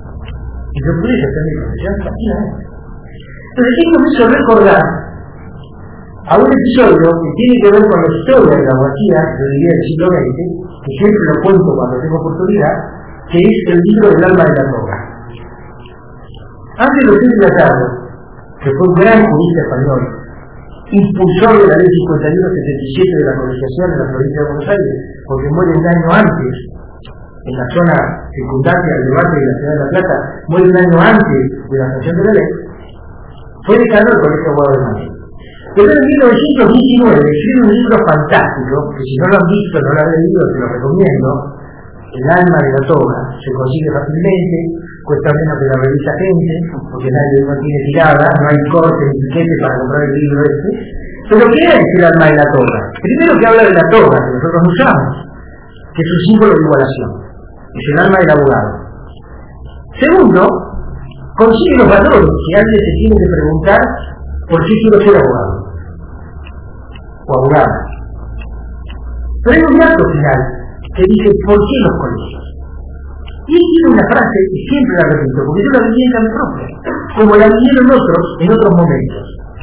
Y yo pude hacer mi profesión tranquilamente. Entonces esto me hizo recordar a un episodio que tiene que ver con la historia de la abogacía, yo diría del siglo veinte, que siempre lo cuento cuando tengo oportunidad, que es el libro del alma de la toga. Ángel José de la Tarde, que fue un gran jurista español, impulsor de la ley cincuenta y uno setenta y siete de la colegiación de la provincia de Buenos Aires, porque muere un año antes, en la zona circundante al debate de la ciudad de La Plata, muere un año antes de la sanción de la ley, fue decano del Colegio de Abogados de Madrid. Pero en mil novecientos diecinueve escribe un libro fantástico, que si no lo han visto, no lo han leído, te lo recomiendo, El alma de la toga, se consigue fácilmente, cuesta menos que la revista Gente, porque nadie no tiene tirada, no hay corte ni piquete para comprar el libro este. Pero ¿qué es el alma de la toga? Primero que habla de la toga, que nosotros usamos, que es un símbolo de igualación, es el alma del abogado. Segundo, consigue los valores que alguien se tiene que preguntar por qué quiero ser abogado o abogada. Pero hay un dato final que dice ¿por qué los colegios? Y él tiene una frase que siempre la repito, porque yo la viví en carne propia, como la vivieron otros en otros momentos.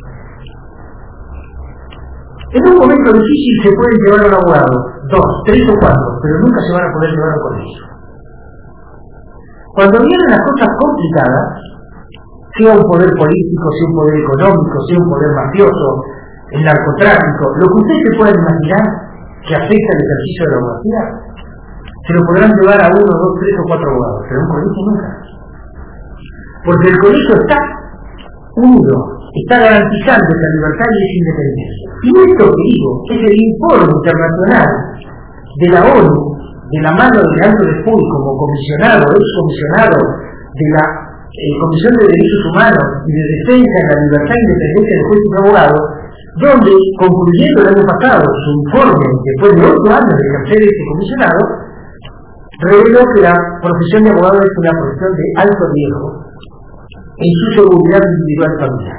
En un momento difícil se pueden llevar a un abogado, dos, tres o cuatro, pero nunca se van a poder llevar a un colegio. Cuando vienen las cosas complicadas, sea un poder político, sea un poder económico, sea un poder mafioso, el narcotráfico, lo que ustedes se puedan imaginar que afecta el ejercicio de la abogacía, se lo podrán llevar a uno, dos, tres o cuatro abogados, pero un colegio nunca. Porque el colegio está unido, está garantizando esa libertad y esa independencia. Y esto que digo es el informe internacional de la ONU, de la mano de Aldo de Puy como comisionado, ex comisionado de la eh, Comisión de Derechos Humanos y de Defensa de la Libertad e Independencia de Jueces y Abogados, donde, concluyendo el año pasado su informe, después de ocho años de ejercer este comisionado, reveló que la profesión de abogado es una profesión de alto riesgo en su seguridad individual y familiar.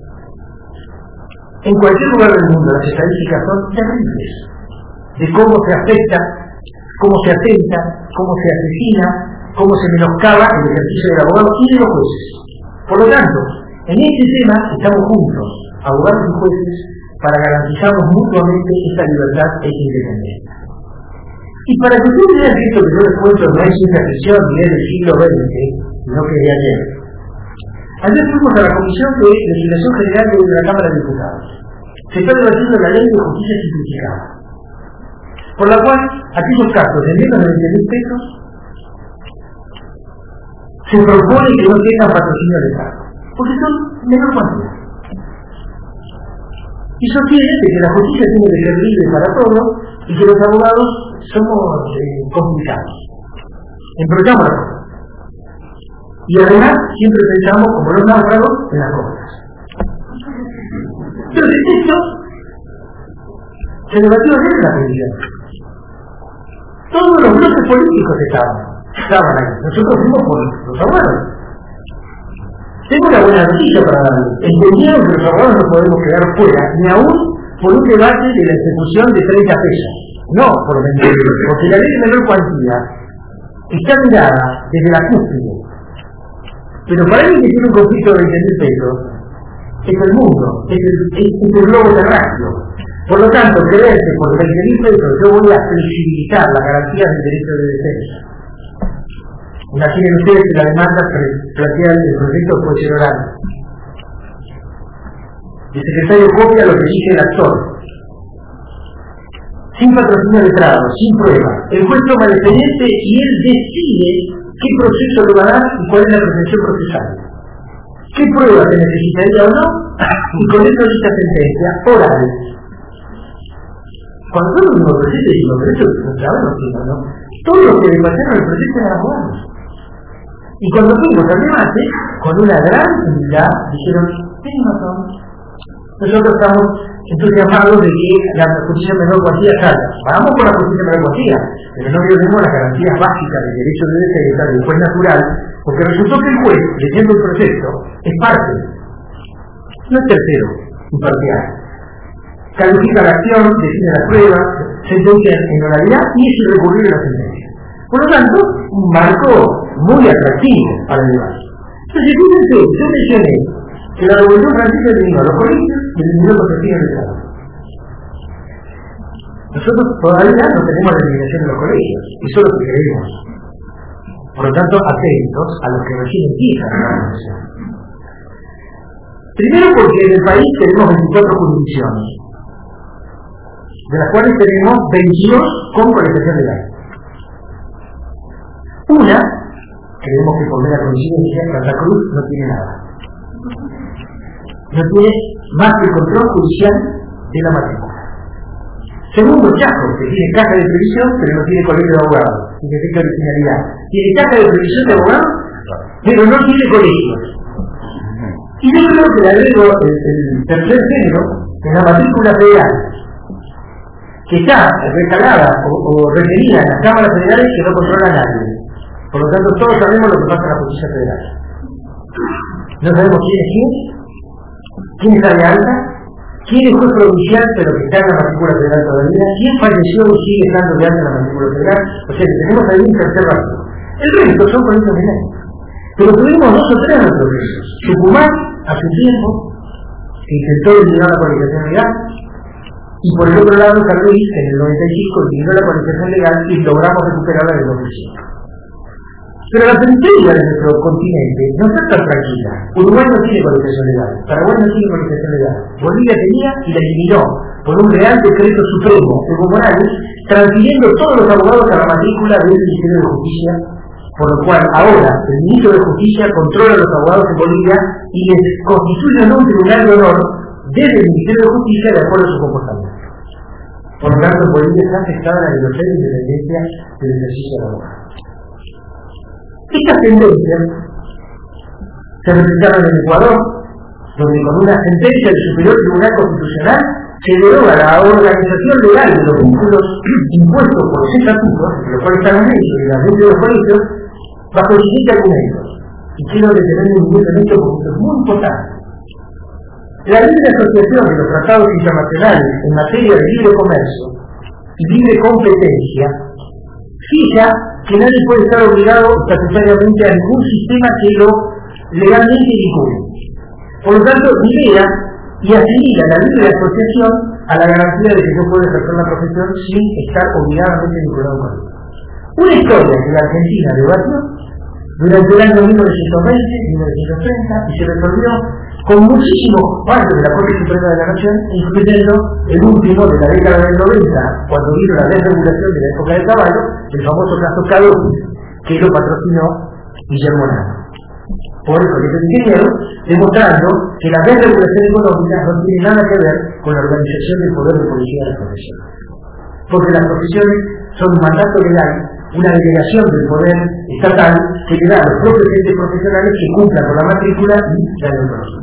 En cualquier lugar del mundo las estadísticas son terribles de cómo se afecta, cómo se atenta, cómo se asesina, cómo se menoscaba el ejercicio del abogado y de los jueces. Por lo tanto, en este tema estamos juntos, abogados y jueces, para garantizarnos mutuamente esta libertad e independencia. Y para que ustedes vean que esto que yo les cuento no es ciencia ficción ni es del siglo veinte, sino que es de ayer. Ayer fuimos a la Comisión de Legislación General de la Cámara de Diputados. Se está debatiendo la Ley de Justicia Simplificada, por la cual aquellos casos de menos de veinte mil pesos se propone que no tengan patrocinio de pago, porque son menor cuantía. Y sostiene que la justicia tiene que ser libre para todos y que los abogados somos eh, complicados. Embrollamos la cosa. Y además siempre pensamos como los náufragos en las cosas. Entonces esto se debatió ayer en la comisión. Todos los bloques políticos estaban, estaban ahí. Nosotros fuimos por los abogados. Tengo una buena noticia para darles. Entendieron que los abogados no podemos quedar fuera, ni aún por un debate de la ejecución de treinta pesos. No, por veinte pesos, porque la ley de menor cuantía está mirada desde la cúspide. Pero para alguien que tiene un conflicto de veinte mil pesos, es el mundo, es el, es, es el globo terráqueo. Por lo tanto, creer que por veinte mil pesos yo voy a flexibilizar las garantías del derecho de defensa. Imaginen ustedes que la demanda plantea el proyecto puede ser oral. El secretario copia lo que dice el actor. Sin patrocinio letrado, sin prueba. El juez toma el expediente y él decide qué proceso le va a dar y cuál es la pretensión procesal. ¿Qué prueba se necesitaría o no? Y con eso dicha sentencia oral. Cuando todo el mundo presente digo, pero eso no sabemos, ¿no? Todo lo que le pasaron al proyecto eran abogados. Y cuando fuimos al debate, con una gran humildad, dijeron, tienen razón. Nosotros estamos entusiasmados de que la justicia menor cuantía salga. Vamos por la justicia menor cuantía, pero no violemos las garantías básicas del derecho de defensa del juez natural, porque resultó que el juez, leyendo el proyecto, es parte, no es tercero, imparcial. Califica la acción, define las pruebas, sentencia en oralidad y es irrecurrible la sentencia. Por lo tanto, un marco muy atractivo para el debate. Entonces, fíjense, yo mencioné que la Revolución Francesa eliminó los colegios y eliminó los testigos de Estado. Nosotros todavía no tenemos la eliminación de los colegios, eso es lo que queremos. Por lo tanto, atentos a los que recién empiezan la revolución. Primero porque en el país tenemos veinticuatro jurisdicciones, de las cuales tenemos veintidós con colegiación legal. Una, creemos que por mera coincidencia, Santa Cruz no tiene nada. No tiene más que el control judicial de la matrícula. Segundo, Chaco, que tiene caja de previsión, pero no tiene colegio de abogados. Significa originalidad. Tiene caja de previsión de abogados, pero no tiene colegios. Y yo creo que le agrego el, el tercer género en la matrícula federal, que está recalada o, o requerida en las cámaras federales que no controla a nadie. Por lo tanto, todos sabemos lo que pasa en la justicia federal. No sabemos quién es quién, quién está de alta, quién es juez provincial pero que está en la matrícula federal todavía, quién falleció y sigue estando de alta en la matrícula federal. O sea que tenemos ahí un tercer rango. El resto son colegios menores. Pero tuvimos dos o tres retrocesos. Tucumán, hace tiempo, que intentó eliminar la colegiación legal, y por el otro lado San Luis, en el noventa y cinco, eliminó la colegiación legal y logramos recuperarla en el dos mil cinco. Pero la periferia de nuestro continente no está tan tranquila. Uruguay no tiene colegiación legal, Paraguay no tiene colegiación legal, Bolivia tenía y la eliminó por un real decreto supremo, Evo Morales, transfiriendo todos los abogados a la matrícula del Ministerio de Justicia, por lo cual ahora el Ministro de Justicia controla a los abogados en Bolivia y les constituye un tribunal de honor desde el Ministerio de Justicia de acuerdo a su comportamiento. Por lo tanto, Bolivia está afectada a la libertad y independencia del ejercicio de la abogado. Estas tendencias se presentaron en Ecuador, donde con una sentencia del Superior Tribunal Constitucional se deroga la organización legal de los vínculos impuestos por los estatutos, de los cuales están los medios y las leyes de los colegios, bajo el siguiente argumento. Y quiero detenerme un minuto en esto porque esto es muy importante. La libre asociación de los tratados internacionales en materia de libre comercio y libre competencia fija que nadie puede estar obligado estatutariamente a ningún sistema que lo legalmente vincule. Por lo tanto, libera y asimila la libre asociación a la garantía de que yo puedo ejercer la profesión sin estar obligadamente vinculado con ella. Una historia que la Argentina debatió durante el año mil novecientos veinte y mil novecientos treinta y se resolvió con muchísimos partes de la Corte Suprema de la Nación, incluyendo el último de la década del noventa, cuando vino la desregulación de la época del caballo, el famoso caso Cadóquis, que lo patrocinó Guillermo Nano, por el Colegio de Ingenieros, demostrando que la desregulación económica no tiene nada que ver con la organización del poder de policía de las profesiones. Porque las profesiones son un mandato legal, una delegación del poder estatal que le da a los propios entes profesionales que cumplan con la matrícula y la neutralidad.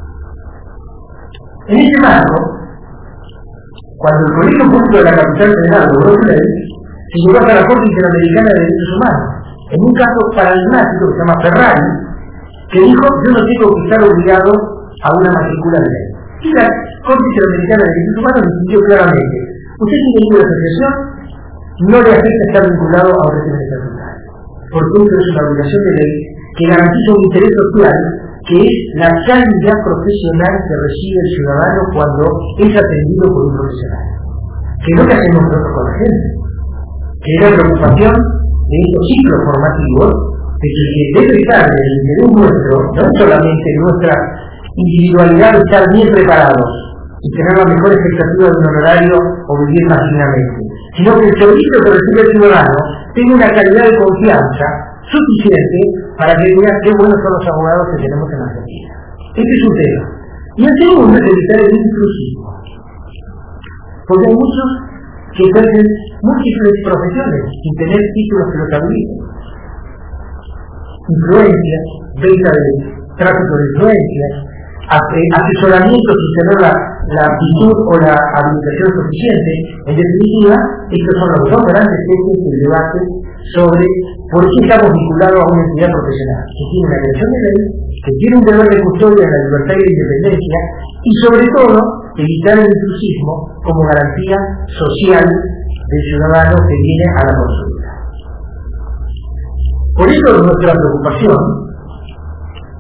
En ese marco, cuando el Colegio Público de la Capital Federal logró su ley, se llevó hasta la Corte Interamericana de Derechos Humanos, en un caso paradigmático que se llama Ferrari, que dijo: yo no tengo que estar obligado a una matrícula de ley. Y la Corte Interamericana de Derechos Humanos distinguió claramente: usted tiene libre asociación, no le afecta estar vinculado a un régimen estatutario, porque esto es una obligación de ley que garantiza un interés social, que es la calidad profesional que recibe el ciudadano cuando es atendido por un profesional. Que no le hacemos nosotros con la gente, que es la preocupación de estos ciclos formativos, de que el que debe estar en el interés nuestro, no es solamente nuestra individualidad de estar bien preparados y tener la mejor expectativa de un honorario o vivir más dignamente, sino que el servicio que recibe el ciudadano tenga una calidad de confianza suficiente para que diga qué buenos son los abogados que tenemos en Argentina. Este es un tema. Y el segundo es evitar el intrusismo. Porque hay muchos que ejercen múltiples profesiones sin tener títulos que los habiliten. Influencias, venta de tráfico de influencias, asesoramiento sin tener la, la aptitud o la habilitación suficiente. En definitiva, estos son los dos grandes ejes del debate sobre por qué estamos vinculados a una entidad profesional que tiene una creación de ley, que tiene un deber de custodia de la libertad y la independencia, y sobre todo evitar el intrusismo como garantía social del ciudadano que viene a la consulta. Por eso nuestra preocupación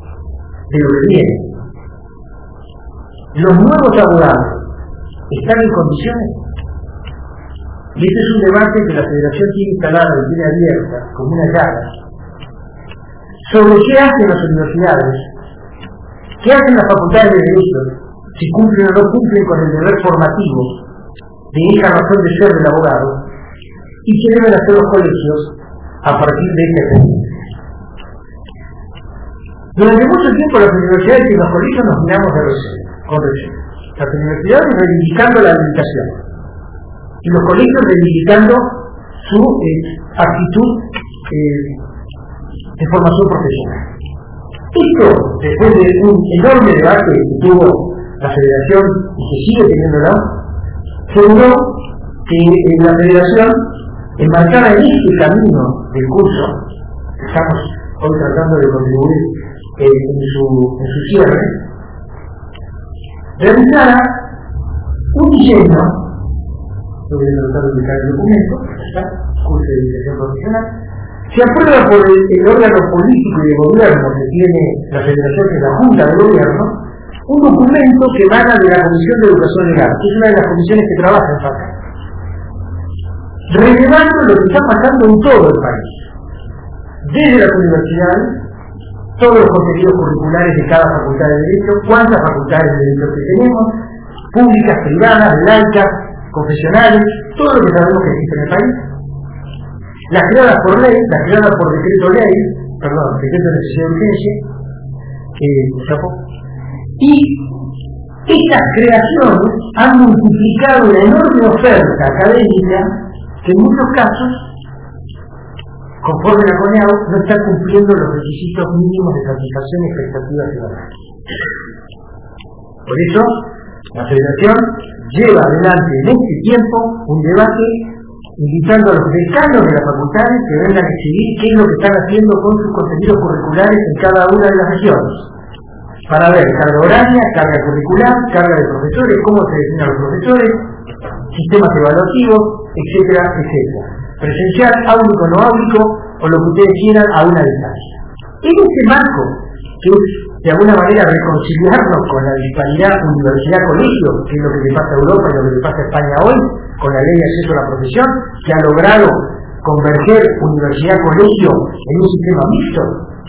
de lo que viene. Los nuevos abogados están en condiciones. Y este es un debate que la Federación tiene instalada y tiene abierta, como una llaga, sobre qué hacen las universidades, qué hacen las facultades de Derecho, si cumplen o no cumplen con el deber formativo de esa razón de ser del abogado, y qué deben hacer los colegios a partir de esta experiencia. Durante mucho tiempo las universidades y los colegios nos miramos de recelo, con recelo. Las universidades reivindicando la habilitación y los colegios reivindicando su eh, actitud eh, de formación profesional. Esto, después de un enorme debate que tuvo la Federación y que sigue teniéndolo, generó que eh, la Federación embarcara en este camino del curso, que estamos hoy tratando de contribuir eh, en, su, en su cierre, realizara un diseño, lo voy a tratar de ubicar el documento, está, curso de educación profesional, se aprueba por el, el órgano político y de gobierno que tiene la Federación, que es la Junta de Gobierno, un documento que emana de la Comisión de Educación Legal, que es una de las comisiones que trabaja en FACA, relevando lo que está pasando en todo el país, desde las universidades, todos los contenidos curriculares de cada facultad de Derecho, cuántas facultades de Derecho que tenemos, públicas, privadas, laicas, confesionales, todo lo que sabemos que existe en el país, las creadas por ley, las creadas por decreto ley, perdón, decreto de necesidad de urgencia, eh, y estas creaciones han multiplicado una enorme oferta académica que en muchos casos, conforme a CONEAU, no está cumpliendo los requisitos mínimos de satisfacción y expectativas ciudadanas. Por eso, la Federación lleva adelante en este tiempo un debate invitando a los decanos de las facultades que vengan a decidir qué es lo que están haciendo con sus contenidos curriculares en cada una de las regiones, para ver carga horaria, carga curricular, carga de profesores, cómo se designan los profesores, sistemas evaluativos, etcétera, etcétera. Presencial, áulico, no áulico, o lo que ustedes quieran a una distancia. En este marco, que es de alguna manera reconciliarnos con la disparidad universidad-colegio, que es lo que le pasa a Europa y lo que le pasa a España hoy, con la ley de acceso a la profesión, que ha logrado converger universidad-colegio en un sistema mixto.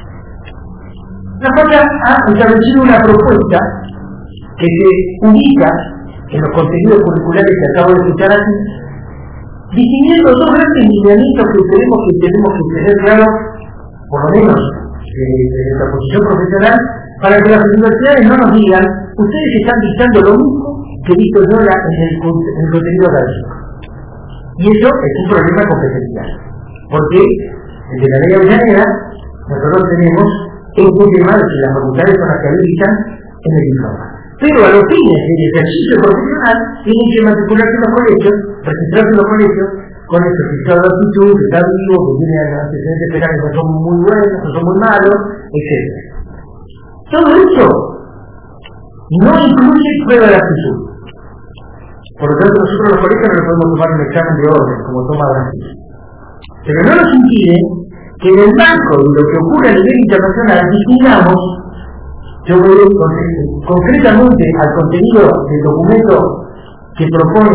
La FACA ha establecido una propuesta que se ubica en los contenidos curriculares que acabo de citar aquí, distinguiendo dos grandes lineamientos que tenemos que tenemos que tener claros, por lo menos desde la posición profesional, para que las universidades no nos digan, ustedes están dictando lo mismo que he visto yo en el, en el contenido académico. Y eso es un problema competencial, porque desde la ley Avellaneda nosotros tenemos este tema de que las facultades son las que habilitan en el diploma. Pero a los fines del ejercicio profesional tienen que matricularse en los colegios, registrarse en los colegios con el certificado de aptitud, que está vivo, que tiene antecedentes penales que son muy buenos, que son muy malos, etcétera. Todo esto no incluye prueba de aptitud. Por lo tanto, nosotros los colegios no le podemos tomar un examen de orden, como toma Brasil. Pero no nos impide que en el marco de lo que ocurre a nivel internacional distingamos, yo voy a ir concretamente al contenido del documento que propone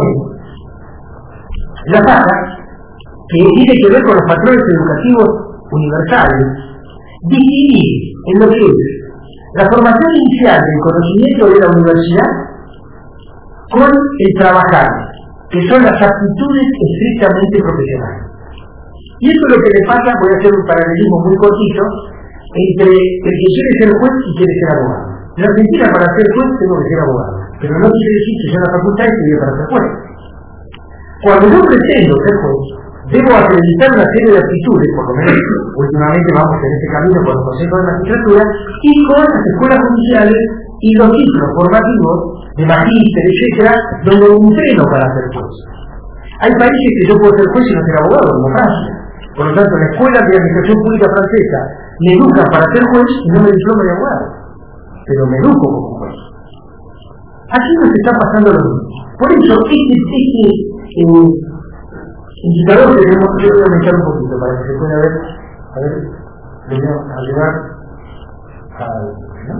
la FACA, que tiene que ver con los patrones educativos universales, distinguir en lo que es la formación inicial del conocimiento de la universidad con el trabajar, que son las aptitudes estrictamente profesionales. Y eso es lo que le pasa, voy a hacer un paralelismo muy cortito, entre el que quiere ser juez y quiere ser abogado. En Argentina, para ser juez tengo que ser abogado, pero no quiere decir que yo en la facultad estudié para ser juez. Cuando yo pretendo ser juez, debo acreditar una serie de aptitudes, por lo menos últimamente vamos en este camino con los consejos de magistratura, y con las escuelas judiciales y los ciclos formativos de magíster, etcétera, donde me entreno para ser juez. Hay países que yo puedo ser juez y no ser abogado, como Francia. Por lo tanto, la Escuela de Administración Pública Francesa me educa para ser juez y no me diploma de abogado, pero me educo como juez. Aquí nos está pasando lo mismo. Por eso, este, este eh, indicador que tenemos, yo voy a aumentar un poquito para que se pueda ver, a ver, voy a llevar al ¿no?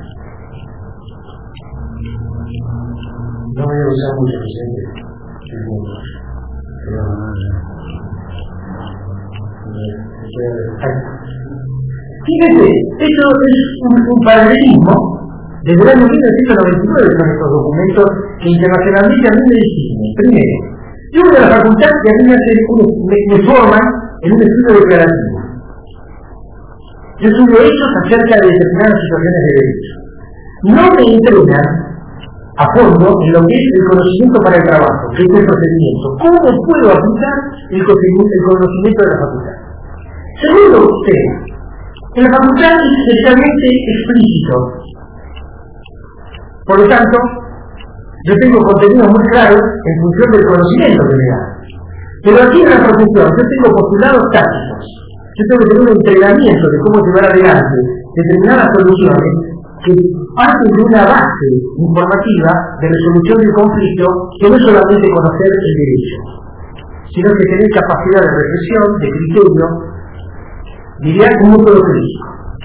No voy a usar mucho, presidente. Pero... Fíjate, esto es un, un paralelismo desde el año mil novecientos noventa y nueve con estos documentos que internacionalmente a mí me distinguen. Primero, yo voy a la facultad y a mí me, hace, me, me forman en un estudio declarativo. Yo estudio hechos acerca de determinadas situaciones de derecho. No me entrenan a fondo en lo que es el conocimiento para el trabajo, que es el procedimiento. ¿Cómo puedo aplicar el conocimiento de la facultad? Segundo, usted, en la facultad es especialmente explícito. Por lo tanto, yo tengo contenidos muy claros en función del conocimiento que me da. Pero aquí en la profesión yo tengo postulados tácticos. Yo tengo que tener un entrenamiento de cómo llevar adelante determinadas soluciones que parten de una base informativa de resolución del conflicto que no es solamente conocer el derecho, sino que tener capacidad de reflexión, de criterio, diría un método crítico.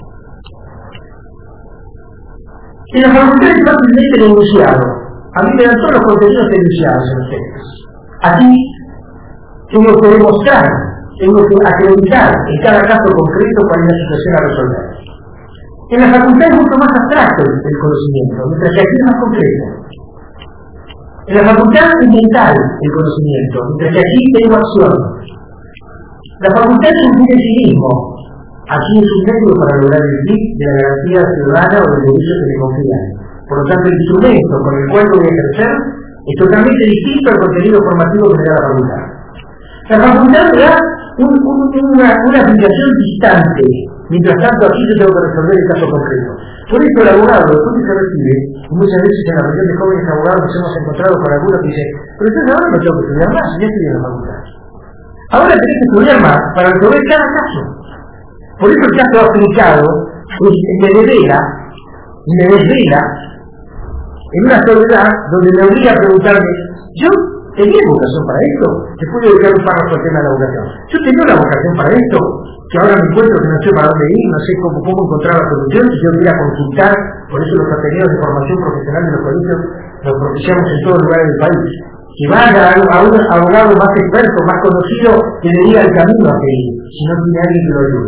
En la facultad es fácilmente enunciado. A mí me dan todos los contenidos enunciados en los textos. Aquí tengo que demostrar, tengo que acreditar en cada caso concreto cuál es la situación a resolver. En la facultad es mucho más abstracto el conocimiento, mientras que aquí es más concreto. En la facultad es mental el conocimiento, mientras que aquí tengo acción. La facultad es un fin en sí mismo. Aquí es un método para lograr el fin de la garantía ciudadana o del derecho que me confían. Por lo tanto, el instrumento con el cual voy a ejercer es totalmente distinto al contenido formativo que me da la facultad. La facultad me da un, un, una, una aplicación distante. Mientras tanto, aquí yo tengo que resolver el caso concreto. Por eso el abogado, después que se recibe, y muchas veces en la reunión de jóvenes abogados nos hemos encontrado con algunos que dicen, pero entonces ahora no tengo que estudiar más, ya estudié en la facultad. Ahora tenés que estudiar más para resolver cada caso. Por eso el caso aplicado me devela, me desvela en una soledad donde me obliga a preguntarme, ¿yo tenía vocación para esto? Después de dedicar un párrafo al tema de la vocación. ¿Yo tenía una vocación para esto? Que ahora me encuentro que no sé para dónde ir, no sé cómo, cómo encontrar la solución, si yo voy a consultar, por eso los contenidos de formación profesional de los colegios los propiciamos en todos los lugares del país. Que vaya a un abogado más experto, más conocido, que le diga el camino a seguir, si no tiene alguien que lo ayude.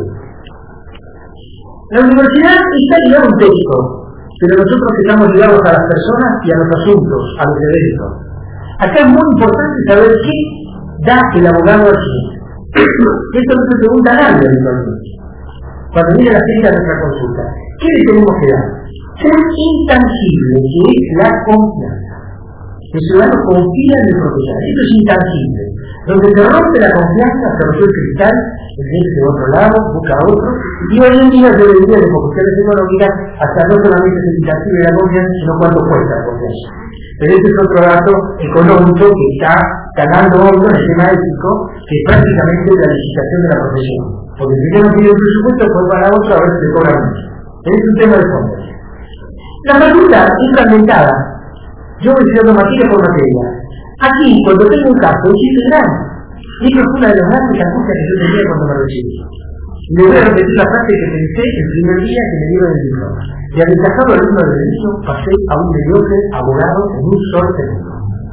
La universidad está ligada a un texto, pero nosotros estamos ligados a las personas y a los asuntos, a los eventos. Acá es muy importante saber qué da el abogado al cliente. Esto no se pregunta a nadie habitualmente. Cuando viene la fecha de nuestra consulta, ¿qué le tenemos que dar? Un intangible que es la confianza. El ciudadano confía en el profesional. Eso es intangible. Donde se rompe la confianza, se rompe el cristal, el viene de otro lado, busca a otro. Y hoy en día yo le diría de cuestiones económicas, hasta no solamente es el intangible de la confianza, sino cuánto cuesta la confianza. Pero ese es otro dato económico que está ganando hondo en el tema ético, que es prácticamente la licitación de la profesión. Porque si yo no pido un presupuesto, pues para otro a ver si te cobran mucho. Es un tema de fondo. La facultad es fragmentada. Yo voy estudiando materia por materia. Aquí, cuando tengo un caso, es integral. Y esa es una de las grandes angustias que yo tenía cuando me recibí. Y le voy a repetir la frase que pensé el primer día que me dieron el diploma. De aventajado alumno de derecho pasé a un mediocre abogado en un solo segundo.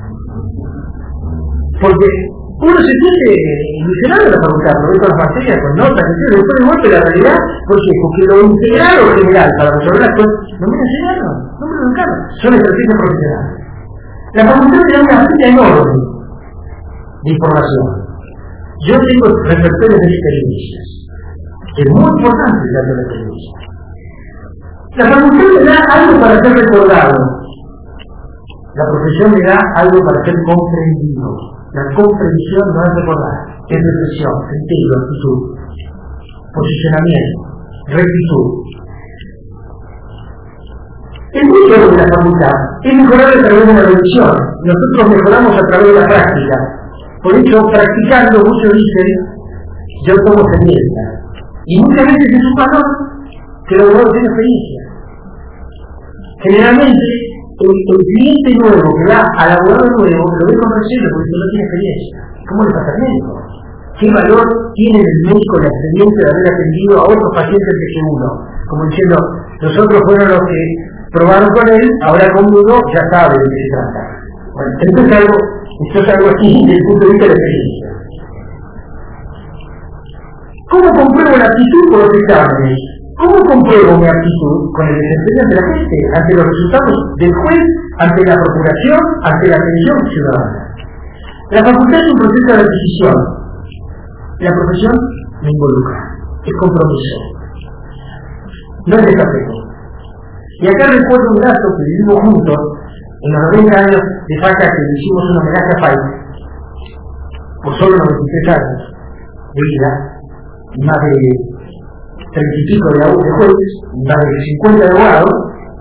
Porque uno se siente ilusionado en la facultad, por eso las materias con notas, y después de golpe la realidad, ¿por qué? Porque lo integral o general para resolver las cosas no me lo enseñaron, no me lo educaron, son estrategias profesionales. La facultad te da una ficha enorme de información. Yo tengo repertorios de experiencias. Es muy importante el dato de la experiencia. La facultad me da algo para ser recordado. La profesión me da algo para ser comprendido. La comprensión no es recordar, es reflexión, criterio, actitud, posicionamiento, rectitud. El mundo de la facultad es mejorar a través de la revisión. Nosotros mejoramos a través de la práctica. Por eso, practicando, muchos dicen, yo tomo experiencia. Y muchas veces es un valor que el abogado tiene experiencia. Generalmente, el, el cliente nuevo que va al abogado nuevo lo ve con recelo porque no tiene experiencia. ¿Cómo le pasa al médico? ¿Qué valor tiene el médico la experiencia de haber atendido a otros pacientes que uno? Como diciendo, Los otros fueron los que probaron con él, ahora conmigo ya sabe de qué se trata. Bueno, esto es algo, esto es algo así desde el punto de vista de la experiencia. ¿Cómo compruebo la actitud por los exámenes? ¿Cómo compruebo mi actitud con el desempeño ante la gente, ante los resultados del juez, ante la procuración, ante la atención ciudadana? La facultad es un proceso de adquisición. La profesión me involucra, es compromiso, no es desapego. Y acá recuerdo un gasto que vivimos juntos en los noventa años de Faca, que le hicimos un homenaje a Faca por solo noventa y tres años de vida, y más de treinta y pico de jueces, y más de cincuenta de abogados,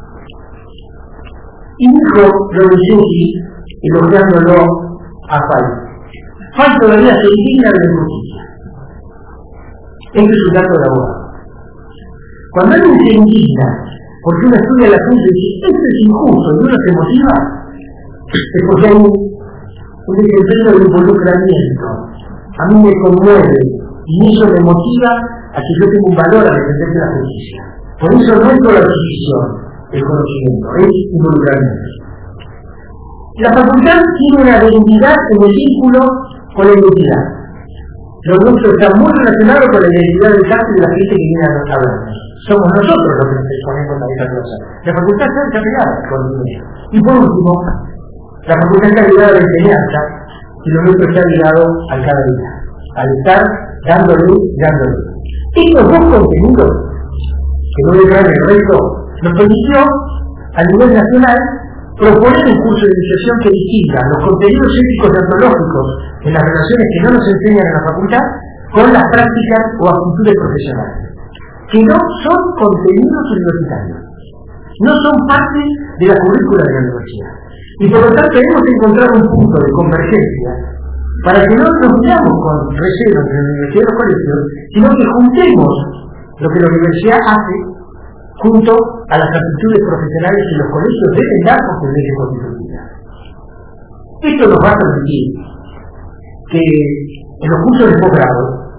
y dijo Lorenzetti, elogiándolo a Faca: Faca todavía se indigna de la injusticia. Este es un dato de abogado. Cuando alguien se indigna porque uno estudia la gente y dice esto es injusto y uno se motiva, es porque hay un, un desempeño de involucramiento. A mí me conmueve y eso me motiva a que yo tenga un valor a defender de la justicia. Por eso no es solo la adquisición, el conocimiento, es involucramiento. La facultad tiene una identidad en el vínculo con la identidad. Lo nuestro está muy relacionado con la identidad del campo y de la gente que viene a hablarnos. Somos nosotros los que nos exponemos a esa cosa. La facultad está desarrollada con el dinero. Y por último, la facultad está ligada a la enseñanza y lo nuestro está ligado al cada día, al estar dándole, dándole. Estos dos contenidos, que no dejan el resto, nos permitió a nivel nacional proponer un curso de iniciación que distinga los contenidos éticos y antológicos en las relaciones que no nos enseñan en la facultad con las prácticas o actitudes profesionales, que no son contenidos universitarios, no son parte de la currícula de la universidad. Y por lo tanto hemos encontrado un punto de convergencia para que no nos miramos con recelo entre la universidad y los colegios, sino que juntemos lo que la universidad hace junto a las actitudes profesionales que los colegios deben dar con su ley constitutiva. Esto nos va a permitir que en los cursos de posgrado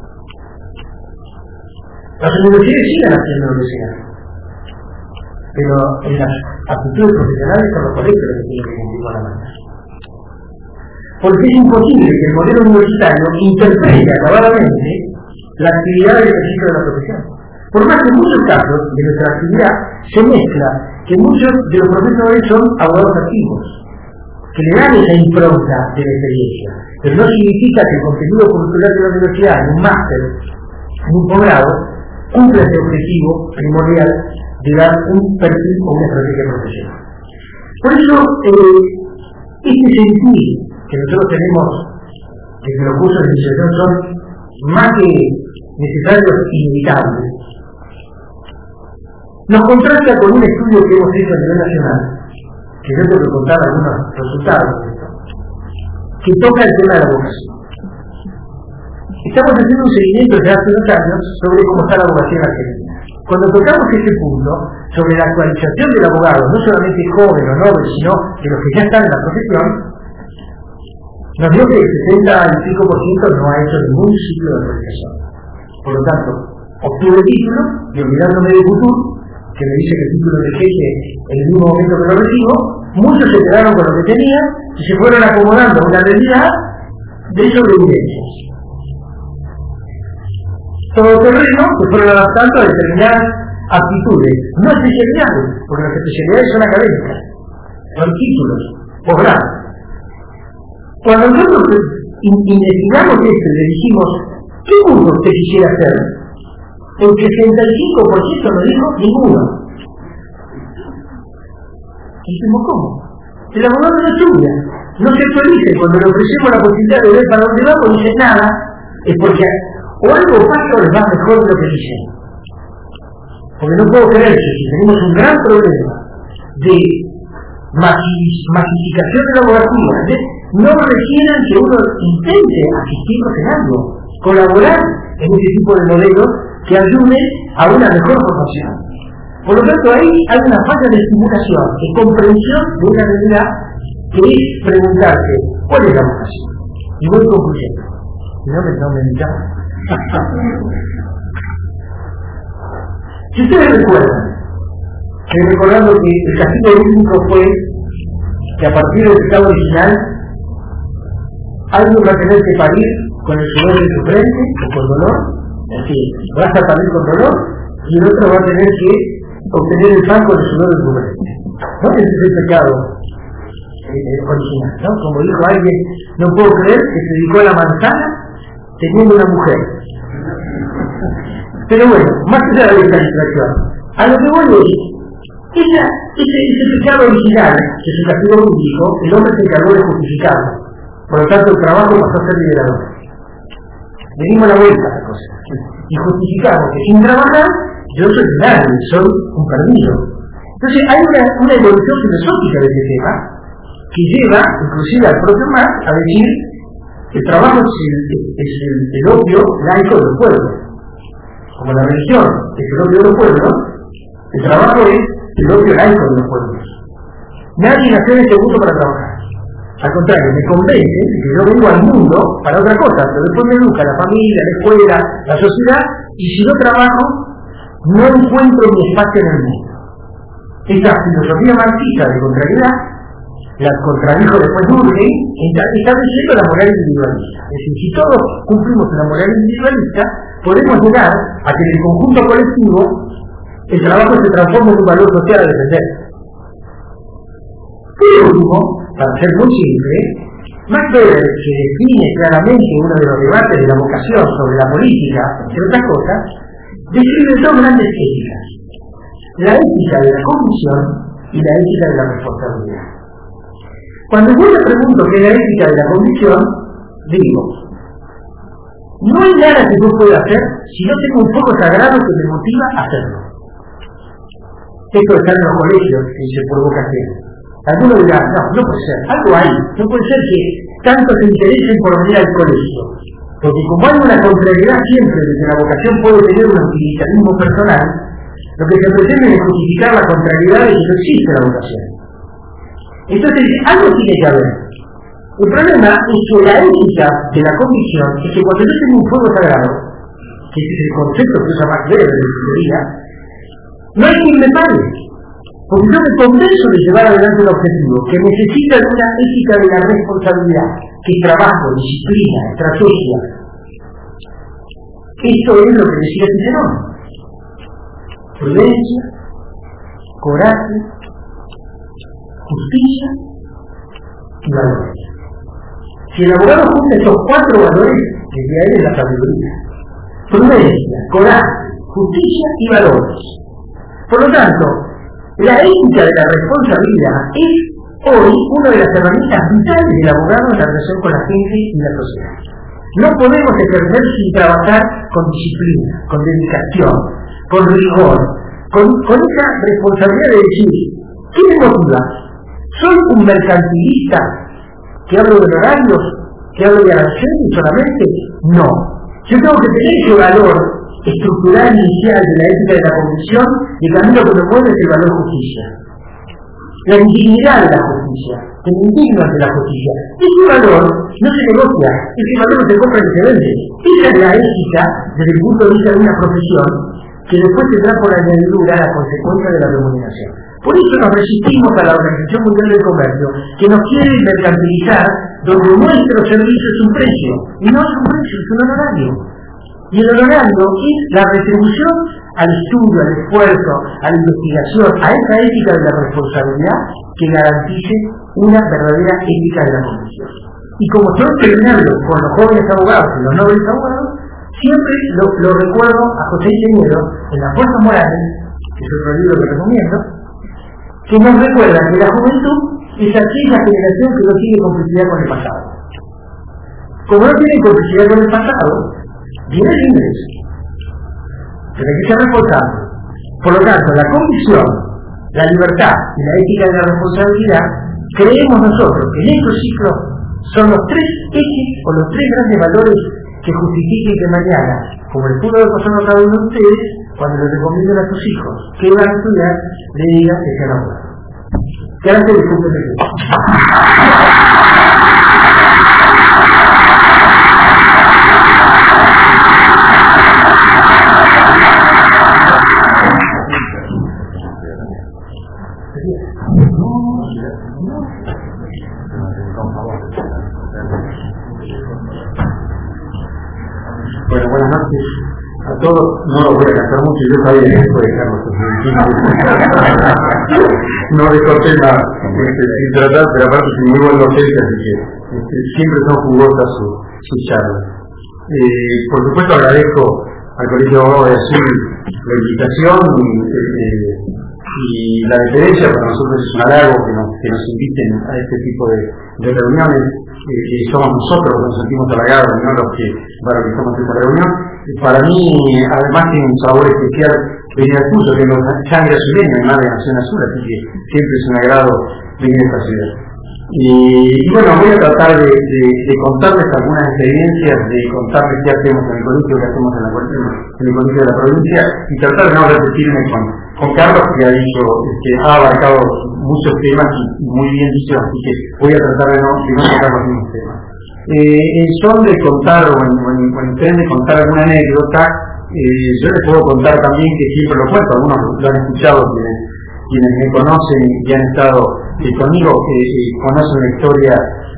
las universidades sigan haciendo lo que sea, pero en las actitudes profesionales son los colegios los que tienen que cumplir con la mano. Porque es imposible que el modelo universitario interprete acabadamente la actividad del ejercicio de la profesión. Por más que en muchos casos de nuestra actividad se mezcla que muchos de los profesores son abogados activos, que le dan esa impronta de la experiencia, pero no significa que el contenido curricular de la universidad, en un máster, en un posgrado, cumpla ese objetivo primordial de dar un perfil o una estrategia profesional. Por eso, eh, este sentir que nosotros tenemos desde los cursos de iniciación son más que necesarios e inevitables. Nos contrasta con un estudio que hemos hecho a nivel nacional, que yo tengo que contar algunos resultados de esto, que toca el tema de la vocación. Estamos haciendo un seguimiento desde hace unos años sobre cómo está la abogacía en Argentina. Cuando tocamos este punto sobre la actualización del abogado, no solamente joven o noble, sino de los que ya están en la profesión, nos dio que el sesenta y pico por ciento no ha hecho ningún ciclo de actualización. Por lo tanto, obtuve el título y olvidándome del futuro, que me dice que el título de jefe en el mismo momento que lo recibo, muchos se quedaron con lo que tenían y se fueron acomodando a una realidad de sobrevivencias. Todo terreno se fueron adaptando a determinadas aptitudes, no especialidades, porque las especialidades son académicas, son títulos, posgrados. Cuando nosotros investigamos esto y le dijimos, ¿qué curso usted quisiera hacer? El sesenta y cinco por ciento nos dijo ninguno. Y dijimos, ¿cómo? El abogado no estudia, no se actualiza. Cuando le ofrecemos la posibilidad de ver para dónde vamos, dice nada, es porque o algo pasa o les va mejor de lo que dicen. Porque no puedo creer que si tenemos un gran problema de masificación de la abogacía, no requieran que uno intente asistirnos en algo, colaborar en este tipo de modelos que ayude a una mejor formación. Por lo tanto, ahí hay una falla de estimulación, de comprensión de una realidad que es preguntarse, ¿cuál es la vocación? Y voy concluyendo. Si no me no me invitamos. Si ustedes recuerdan, eh, recordando que el castigo bíblico fue que a partir del pecado original alguien va a tener que parir con el sudor de su frente o con dolor, es decir, vas a parir con dolor y el otro va a tener que obtener el pan con el sudor de su frente. ¿No? Ese es el pecado eh, original, ¿no? Como dijo alguien, no puedo creer que se dedicó a la manzana teniendo una mujer. Pero bueno, más allá de esta distracción, a lo que voy es, ese, ese, ese pecado original, que es el castigo bíblico, el hombre se encargó de justificarlo. Por lo tanto, el trabajo pasó a ser liberador. Le dimos la vuelta a la cosa. Y justificamos que sin trabajar, yo soy nadie, soy un perdido. Entonces, hay una, una evolución filosófica de este tema, que lleva, inclusive al propio Marx, a decir que el trabajo es el, es el, el opio laico del pueblo. Como la religión es el opio de los pueblos, el trabajo es el opio laico de los pueblos. Nadie nació en este mundo para trabajar. Al contrario, me convence que yo vengo al mundo para otra cosa, pero después me educa la familia, la escuela, la sociedad, y si no trabajo, no encuentro mi espacio en el mundo. Esta filosofía marxista de contrariedad la contradijo después Durkheim, estableciendo la moral individualista. Es decir, si todos cumplimos una moral individualista, podemos llegar a que en el conjunto colectivo el trabajo se transforme en un valor social a defender. Por último, para ser muy simple, Max Weber, que define claramente uno de los debates de la vocación sobre la política, entre otras cosas, describe dos grandes éticas: la ética de la convicción y la ética de la responsabilidad. Cuando yo le pregunto qué es la ética de la convicción, digo, no hay nada que yo pueda hacer si no tengo un fuego sagrado que me motiva a hacerlo. Esto está en los colegios, que dice por vocación. Algunos dirán, no, no puede ser, algo hay, no puede ser que tanto se interesen por venir al colegio, porque como hay una contrariedad siempre de que la vocación puede tener un utilitarismo personal, lo que se pretende es justificar la contrariedad de que no existe la vocación. Entonces, algo tiene que haber. El problema es que la ética de la convicción es que cuando yo tengo un fuego sagrado, que ese es el concepto que usa Max Weber de la teoría, no hay quien me pague. Porque yo me convenzo de llevar adelante un objetivo que necesita de una ética de la responsabilidad, que es trabajo, disciplina, estrategia. Esto es lo que decía Cicerón: prudencia, coraje, justicia y valores. Si el abogado junta estos cuatro valores, desde ahí es la sabiduría: prudencia, coraje, justicia y valores. Por lo tanto, la ética de la responsabilidad es hoy una de las herramientas vitales del abogado en la relación con la gente y la sociedad. No podemos ejercer sin trabajar con disciplina, con dedicación, con rigor, con, con esa responsabilidad de decir, ¿qué me motiva? ¿Soy un mercantilista que hablo de horarios, que hablo de aranceles solamente? No. Yo tengo que tener ese valor estructural inicial de la ética de la convicción, y el camino que me mueve es el valor justicia. La indignidad de la justicia, que me indigna de la justicia. Ese valor no se negocia, ese valor no se compra ni se vende. Esa es la ética desde el punto de vista de una profesión que después tendrá por añadidura la consecuencia de la remuneración. Por eso nos resistimos a la Organización Mundial del Comercio, que nos quiere mercantilizar donde nuestro servicio es un precio, y no es un precio, es un honorario. Y el honorario es la retribución al estudio, al esfuerzo, a la investigación, a esa ética de la responsabilidad que garantice una verdadera ética de la convicción. Y como estoy terminando con los jóvenes abogados y los nobles abogados, siempre lo, lo recuerdo a José Ingeniero en Las Fuerzas Morales, que es otro libro que recomiendo, que nos recuerda que la juventud es aquella generación que no tiene complicidad con el pasado. Como no tiene complicidad con el pasado, viene el ingreso. Pero hay que ser responsable. Por lo tanto, la convicción, la libertad y la ética de la responsabilidad, creemos nosotros que en estos ciclos son los tres ejes o los tres grandes valores que justifiquen que mañana, como les pudo haber pasado a cada uno de ustedes, cuando les recomienden a sus hijos que van a estudiar, le digan que sean abogados. Gracias, discúlpenme. con favor. Bueno, buenas noches a todos. No lo voy a cantar mucho, yo sabía que después de Carlos no recorté nada este, sin tratar, pero aparte soy muy buen docente, así que este, siempre son jugosas sus su charlas. Eh, por supuesto agradezco al Colegio de Abogados de Azul la invitación y, eh, y la deferencia. Para nosotros es un halago que nos, que nos inviten a este tipo de, de reuniones. Eh, que somos nosotros los que nos sentimos halagados, no los que realizamos esta reunión. Eh, para mí, además, tiene un sabor especial venir al curso, que es sangre azuleña, además de Nación Azul, así que siempre es un agrado venir a esta ciudad. Y, y bueno, voy a tratar de, de, de contarles algunas experiencias, de contarles qué hacemos en el colegio, qué hacemos en, la, en el colegio de la provincia, y tratar de no repetirme con, con Carlos, que ha dicho que ha abarcado muchos temas y, y muy bien dicho, así que voy a tratar de no, de no tocar los mismos temas. Eh, en son de contar, o en, o en, o en tren de contar alguna anécdota, eh, yo les puedo contar también, que siempre lo cuento, algunos lo han escuchado, quienes, quienes me conocen y han estado eh, conmigo, que eh, conocen la historia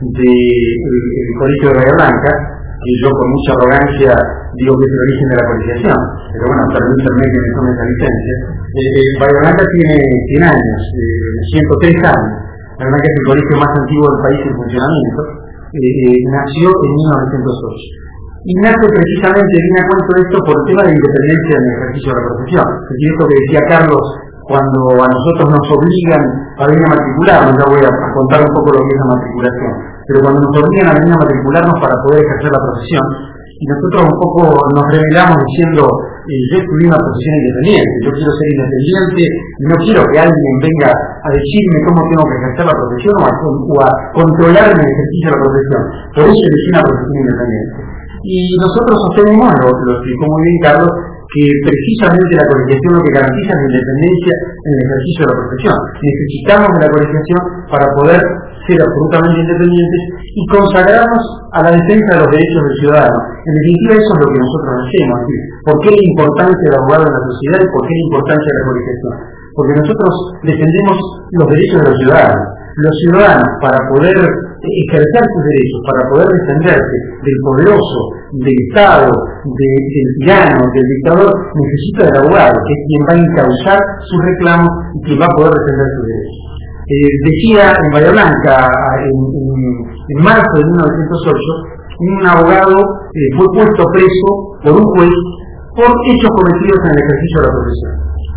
del Colegio de Bahía Blanca, que yo con mucha arrogancia digo que es el origen de la policiación, pero bueno, permítanme que me tome esa licencia. Eh, Bahía Blanca tiene cien años, eh, ciento tres años. Bahía Blanca es el colegio más antiguo del país en funcionamiento. Eh, eh, nació en mil novecientos ocho. Y nace precisamente, viene a cuento de esto, por el tema de independencia en el ejercicio de la profesión. Es decir, esto que decía Carlos, cuando a nosotros nos obligan a venir a matricularnos, ya voy a, a contar un poco lo que es la matriculación, pero cuando nos obligan a venir a matricularnos para poder ejercer la profesión, y nosotros un poco nos revelamos diciendo, eh, yo estudié una profesión independiente, yo quiero ser independiente, y no quiero que alguien venga a decirme cómo tengo que ejercer la profesión o a, o a controlarme el ejercicio de la profesión. Por eso elegí una profesión independiente. Y nosotros sostenemos, lo, lo explicó muy bien Carlos, que precisamente la colegiación lo que garantiza es la independencia en el ejercicio de la profesión. Necesitamos de la colegiación para poder ser absolutamente independientes y consagrarnos a la defensa de los derechos del ciudadano. En definitiva, eso es lo que nosotros hacemos. Es decir, ¿por qué la importancia del abogado en la sociedad y por qué la importancia de la colegiación? Porque nosotros defendemos los derechos de los ciudadanos. Los ciudadanos, para poder ejercer sus derechos, para poder defenderse del poderoso, del Estado, de, del tirano, del dictador, necesita del abogado, que es quien va a encauzar sus reclamos y quien va a poder defender sus derechos. Eh, decía en Bahía Blanca, en, en, en marzo de mil novecientos ocho, un abogado eh, fue puesto preso por un juez por hechos cometidos en el ejercicio de la profesión.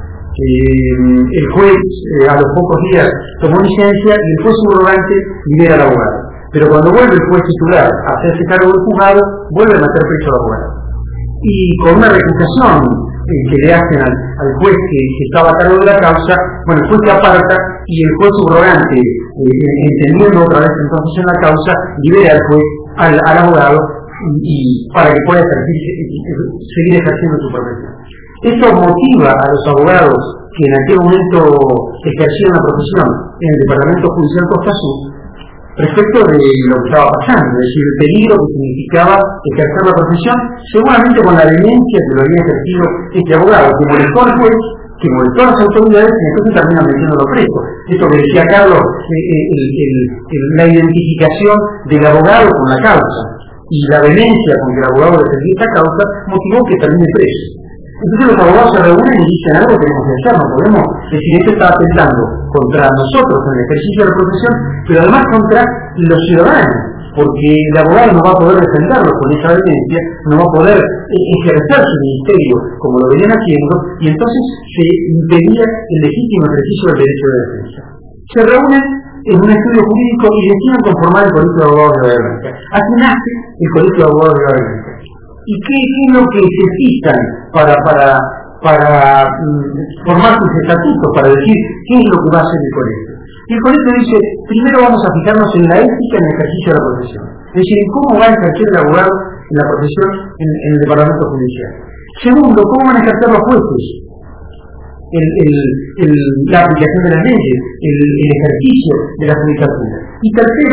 Eh, el juez eh, a los pocos días tomó licencia y el juez subrogante libera al abogado. Pero cuando vuelve el juez titular a hacerse cargo del juzgado, vuelve a meter preso al abogado. Y con una recusación eh, que le hacen al, al juez que, que estaba a cargo de la causa, bueno, el juez se aparta y el juez subrogante, eh, entendiendo otra vez entonces en la causa, libera al juez, al, al abogado, y, y para que pueda ejercer, seguir ejerciendo su profesión. Esto motiva a los abogados que en aquel momento ejercían la profesión en el Departamento Judicial Costa Sur respecto de lo que estaba pasando, es decir, el peligro que significaba ejercer la profesión, seguramente con la vehemencia que lo había ejercido este abogado, que molestó al juez, que molestó a las autoridades y entonces termina metiéndolo preso. Esto que decía Carlos, eh, el, el, el, la identificación del abogado con la causa y la vehemencia con que el abogado defendía esta causa motivó que termine preso. Entonces los abogados se reúnen y dicen algo que tenemos que hacer, no podemos decir esto está atentando contra nosotros en el ejercicio de la profesión, pero además contra los ciudadanos, porque el abogado no va a poder defenderlo con esa vehemencia, no va a poder ejercer su ministerio como lo venían haciendo, y entonces se impedía el legítimo ejercicio del derecho de defensa. Se reúnen en un estudio jurídico y deciden conformar el Colegio de Abogados de Bahía Blanca. Así nace el Colegio de Abogados de Bahía Blanca. ¿Y qué, qué es lo que necesitan para, para, para mm, formar sus estatutos, para decir qué es lo que va a hacer el colegio? Y el colegio dice, primero vamos a fijarnos en la ética en el ejercicio de la profesión. Es decir, cómo va a ejercer el abogado en la profesión en, en el Departamento Judicial. Segundo, cómo van a ejercer los jueces el, el, el, la aplicación de las leyes, el, el ejercicio de la judicatura. Y tercero,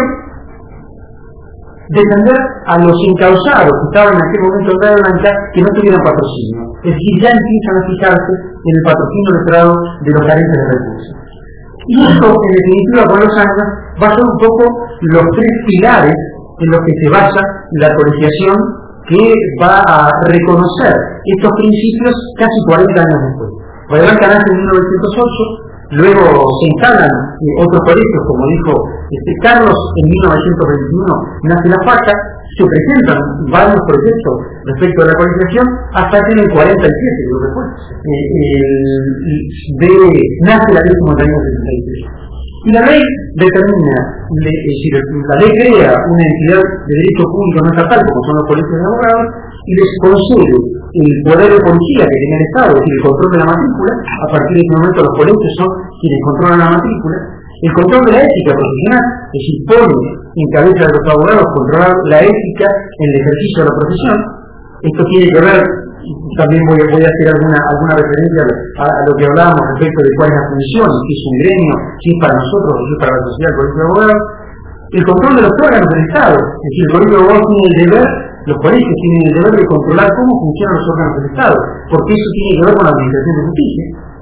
defender a los encausados que estaban en aquel momento en Bahía Blanca que no tuvieran patrocinio. Es decir, ya empiezan a fijarse en el patrocinio letrado de los carentes de recursos. Y esto, en definitiva, con los años, va a ser un poco los tres pilares en los que se basa la colegiación, que va a reconocer estos principios casi cuarenta años después. Vallebanca nace en mil novecientos ocho, luego se instalan eh, otros colegios, como dijo este, Carlos, en mil novecientos veintiuno nace la FACA, se presentan varios proyectos respecto a la colegiación, hasta que en el cuarenta y siete, creo que fue, eh, eh, de, nace la ley cincuenta y uno setenta y tres. Y la ley determina, le, es decir, la ley crea una entidad de derecho público no estatal, como son los colegios de abogados, y les concede el poder de policía que tiene el Estado, es decir, el control de la matrícula. A partir de ese momento los colegios son quienes controlan la matrícula. El control de la ética profesional, es decir, pone en cabeza de los abogados controlar la ética en el ejercicio de la profesión. Esto tiene que ver, también voy, voy a hacer alguna, alguna referencia a, a lo que hablábamos respecto de cuál es la función, si es un gremio, si es para nosotros o si es para la sociedad del colegio de abogados. El control de los órganos del Estado, es decir, el colegio de abogados tiene el deber, los colegios tienen el deber de controlar cómo funcionan los órganos del Estado, porque eso tiene que ver con la administración de justicia.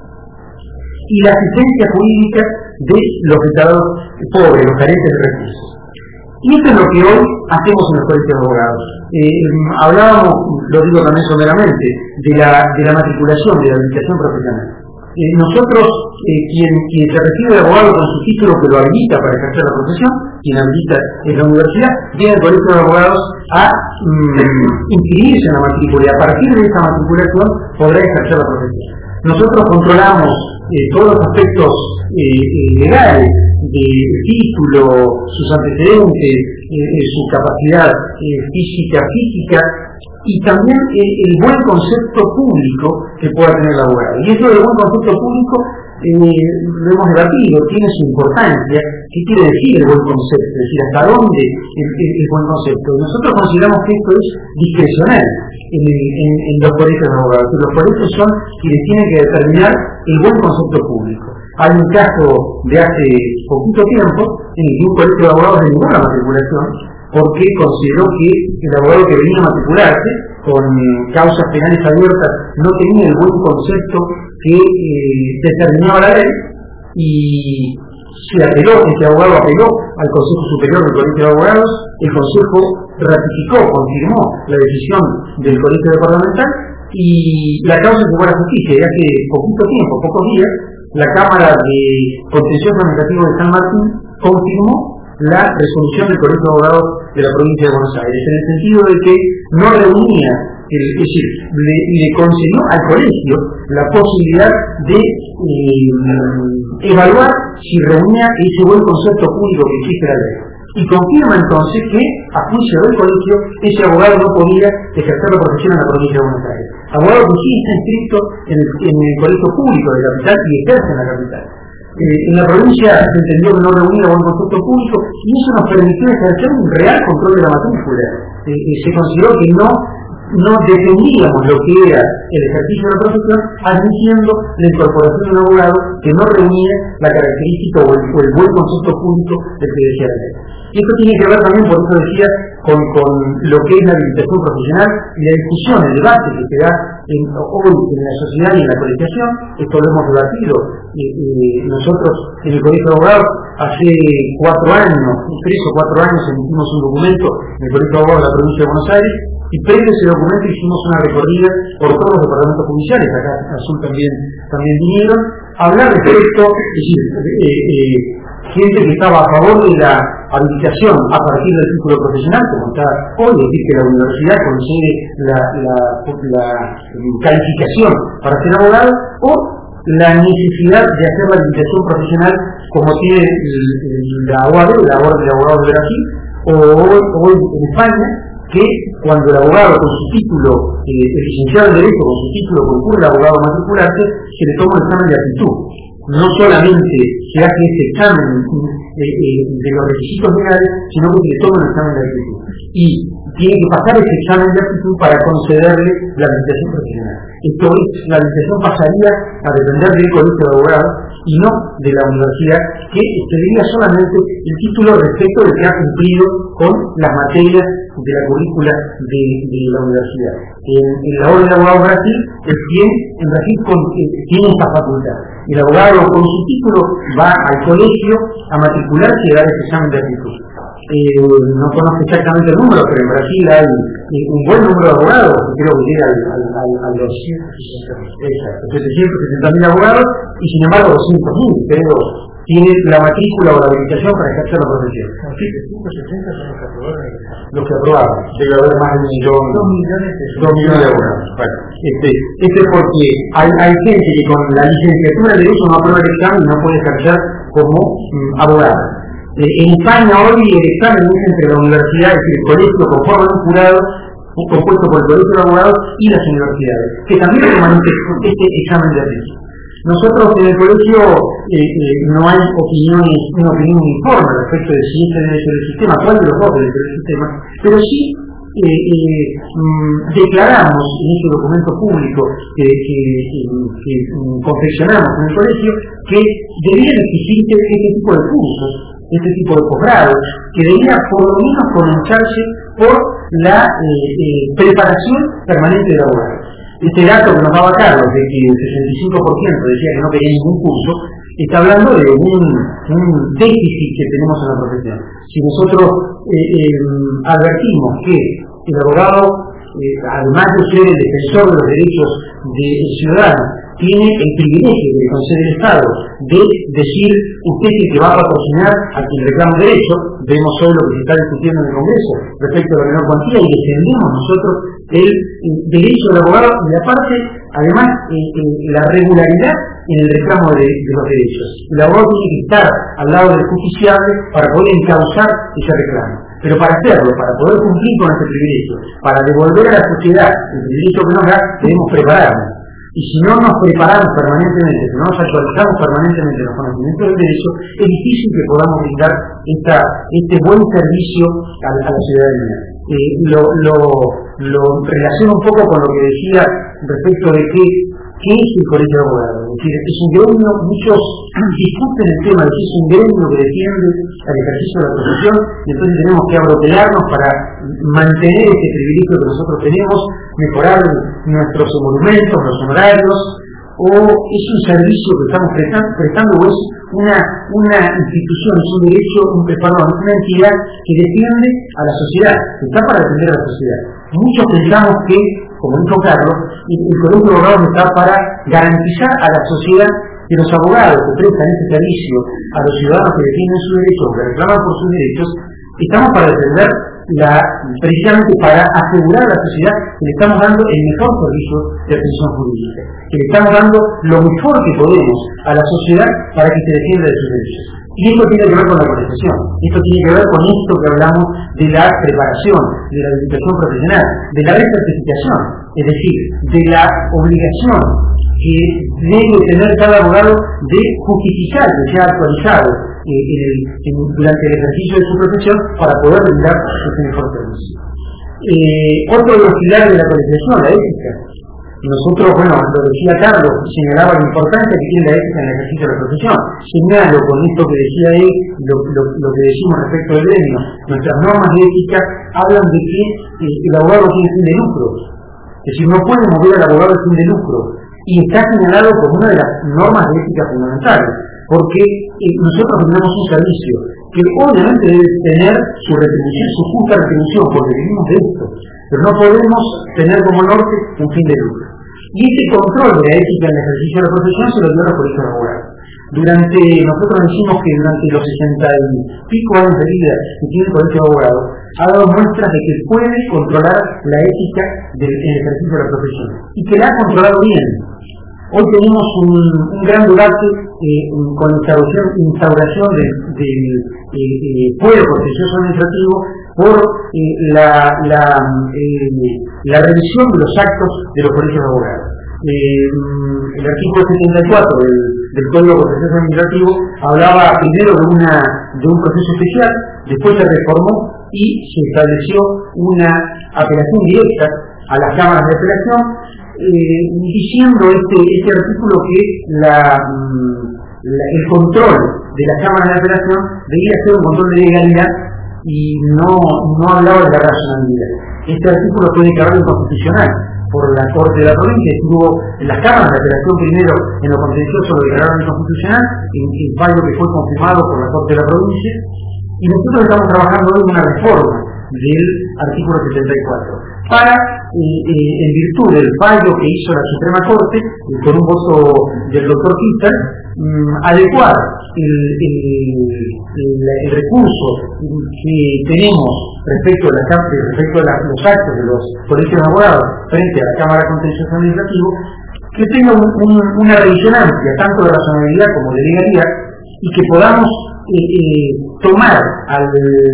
Y la asistencia jurídica de los estados pobres, los carentes de recursos. Y esto es lo que hoy hacemos en los colegios de abogados. Eh, hablábamos, lo digo también someramente, de la, de la matriculación, de la habilitación profesional. Eh, nosotros, eh, quien, quien se recibe de abogado con su título que lo habilita para ejercer la profesión, quien habilita en la universidad, viene al colegio de abogados a mm, inscribirse en la matrícula, y a partir de esa matriculación podrá ejercer la profesión. Nosotros controlamos eh, todos los aspectos eh, legales del título, sus antecedentes, eh, su capacidad eh, física, física, y también eh, el buen concepto público que pueda tener el abogado. Y eso del buen concepto público eh, lo hemos debatido, tiene su importancia. ¿Qué quiere decir el buen concepto? Es decir, hasta dónde es el buen concepto. Nosotros consideramos que esto es discrecional en, en, en los colegios de abogados. Los colegios son quienes tienen que determinar el buen concepto público. Hay un caso de hace poquito tiempo en el que un colegio de abogados denegó la matriculación porque consideró que el abogado que venía a matricularse con causas penales abiertas no tenía el buen concepto que eh, determinaba la ley, y se apeló, este abogado apeló al Consejo Superior del Colegio de Abogados. El Consejo ratificó, confirmó la decisión del Colegio Departamental y la causa se fue a la justicia. Y hace poquito tiempo, pocos días, la Cámara de Contencioso Administrativo de San Martín confirmó la resolución del Colegio de Abogados de la provincia de Buenos Aires, en el sentido de que no reunía, el, es decir, le, le concedió al colegio la posibilidad de eh, evaluar si reunía ese buen concepto público que existe la ley. Y confirma entonces que, a juicio del colegio, ese abogado no podía ejercer la profesión en la provincia de Buenos Aires. Abogado que sí está inscrito en el, en el colegio público de la capital y ejerce en la capital. Eh, en la provincia se entendió que no reunía buen concepto público, y eso nos permitió ejercer un real control de la matrícula. Eh, eh, se consideró que no, no defendíamos lo que era el ejercicio de la profesión, admitiendo la incorporación de un abogado que no reunía la característica o el, o el buen concepto público del que decía la ley. Y esto tiene que ver también, por eso decía, con, con lo que es la habilitación profesional y la discusión, el debate que se da en, hoy en la sociedad y en la colegiación. Esto lo hemos debatido eh, eh, nosotros en el Colegio de Abogados hace cuatro años, tres o cuatro años emitimos un documento en el Colegio de Abogados de la provincia de Buenos Aires, y previo a ese documento hicimos una recorrida por todos los departamentos judiciales. Acá en Azul también, también vinieron a hablar de esto, es decir, eh, eh, gente que estaba a favor de la habilitación a partir del título profesional, como está hoy, es decir, que la universidad concede la, la, la calificación para ser abogado, o la necesidad de hacer la habilitación profesional como tiene la O A D, la Orden de Abogados de Brasil, o hoy en España, que cuando el abogado con su título, eh, el licenciado en Derecho con su título concurre al abogado a matricularse, se le toma el examen de aptitud. No solamente se hace ese examen eh, eh, de los requisitos legales, sino que se le toma el examen de aptitud. Y tiene que pasar ese examen de aptitud para concederle la habilitación profesional. Esto es, la habilitación pasaría a depender del colegio de abogados y no de la universidad, que excedería solamente el título respecto de que ha cumplido con las materias de la currícula de, de la universidad. En, en la Orden de Abogados Brasil, el quien en Brasil con, eh, tiene esta facultad. El abogado con su título va al colegio a matricularse y a dar ese examen de aptitud. Eh, no conozco exactamente el número, pero en Brasil hay eh, un buen número de abogados, creo que llega al, al, al, a los setecientos sesenta mil abogados, y sin embargo doscientos mil, creo, tiene la matrícula o la habilitación para ejercer la profesión. setecientos sesenta son los que aprobaron. Los que aprobaron, debe haber más de un millón, dos millones de, dos millones de abogados. Bueno, este, este es porque hay, hay gente que con la licenciatura de Derecho no aprueba el examen y no puede ejercer como mm, abogado. Eh, en España hoy el examen es entre la universidad, es decir, el colegio conforman un jurado compuesto por el colegio de abogados y las universidades, que también toman este, este examen de aptitud. Nosotros en el colegio eh, eh, no hay opiniones, una opinión uniforme respecto de si este debe ser el sistema, cuál de los dos debe ser el sistema, pero sí eh, eh, mm, declaramos en ese documento público que, que, que, que mm, confeccionamos en el colegio que debían existir este tipo de cursos, este tipo de posgrados, que debía por lo menos comenzarse por la eh, eh, preparación permanente de abogados. Este dato que nos daba Carlos, de que el sesenta y cinco por ciento decía que no quería ningún curso, está hablando de un, un déficit que tenemos en la profesión. Si nosotros eh, eh, advertimos que el abogado, eh, además de ser el defensor de los derechos del ciudadano, tiene el privilegio que le concede el Estado de decir usted es el que va a patrocinar a quien reclama un derecho. Vemos hoy lo que se está discutiendo en el Congreso respecto a la menor cuantía y defendemos nosotros el, el derecho del abogado y aparte, además, eh, eh, la regularidad en el reclamo de, de los derechos. El abogado tiene que estar al lado del justiciable para poder encauzar ese reclamo. Pero para hacerlo, para poder cumplir con ese privilegio, para devolver a la sociedad el privilegio que nos da, debemos prepararnos. Y si no nos preparamos permanentemente, si no nos actualizamos permanentemente los conocimientos del derecho, es difícil que podamos brindar esta, este buen servicio a, a la ciudadanía. Eh, lo, lo, lo relaciono un poco con lo que decía respecto de que, qué es el colegio de abogados. Es decir, es un gremio, muchos discuten el tema de si es un gremio que defiende el ejercicio de la profesión, y entonces tenemos que abrotearnos para mantener este privilegio que nosotros tenemos, mejorar nuestros emolumentos, los honorarios, o es un servicio que estamos prestando, prestando o es una, una institución, es un derecho, un, perdón, una entidad que defiende a la sociedad, que está para defender a la sociedad. Muchos pensamos que, como dijo Carlos, el, el colegio de abogados está para garantizar a la sociedad que los abogados que prestan este servicio a los ciudadanos que defienden sus derechos, que reclaman por sus derechos, estamos para defender La, precisamente para asegurar a la sociedad que le estamos dando el mejor servicio de atención jurídica, que le estamos dando lo mejor que podemos a la sociedad para que se defienda de sus derechos. Y esto tiene que ver con la profesión, esto tiene que ver con esto que hablamos de la preparación, de la habilitación profesional, de la recertificación, es decir, de la obligación que debe tener cada abogado de justificar que sea actualizado eh, en el, en, durante el ejercicio de su profesión para poder brindar ese mejor servicio. Eh, otro de los pilares de la colegiación, la ética. Nosotros, bueno, lo decía Carlos, señalaba la importancia que tiene la ética en el ejercicio de la profesión. Señalo con esto que decía él, lo, lo, lo que decimos respecto del gremio. Nuestras normas de ética hablan de que eh, el abogado tiene fin de lucro. Es decir, no puede mover al abogado de fin de lucro. Y está señalado como una de las normas de ética fundamentales, porque eh, nosotros tenemos un servicio que obviamente debe tener su retribución, su justa retribución, porque vivimos de esto, pero no podemos tener como norte un fin de lucro. Y este control de la ética en el ejercicio de la profesión se lo dio a los colegios de abogados. Durante, nosotros decimos que durante los sesenta y pico años de vida que tiene el colegio de abogados, ha dado muestras de que puede controlar la ética del ejercicio de la profesión, y que la ha controlado bien. Hoy tenemos un, un gran debate eh, con la instauración, instauración del de, de, eh, fuero contencioso administrativo por eh, la, la, eh, la revisión de los actos de los colegios de abogados. Eh, el artículo setenta y cuatro del, del Código Contencioso Administrativo hablaba primero de, una, de un proceso especial, después se reformó y se estableció una apelación directa a las cámaras de apelación, eh, diciendo este, este artículo que la, la, el control de las cámaras de apelación debía ser un control de legalidad y no, no hablaba de la razonabilidad. Este artículo fue declarado inconstitucional por la Corte de la Provincia, estuvo en las cámaras de apelación primero en lo contencioso, lo declararon inconstitucional, en el fallo que fue confirmado por la Corte de la Provincia, y nosotros estamos trabajando hoy en una reforma del artículo setenta y cuatro para, eh, eh, en virtud del fallo que hizo la Suprema Corte, eh, con un voto del doctor Fischer, um, adecuar el, el, el, el recurso que tenemos respecto a, la, respecto a la, los actos de los colegios de abogados frente a la Cámara Contencioso Administrativo, que tenga un, un, una revisión amplia, tanto de razonabilidad como de legalidad, y que podamos eh, eh, tomar al,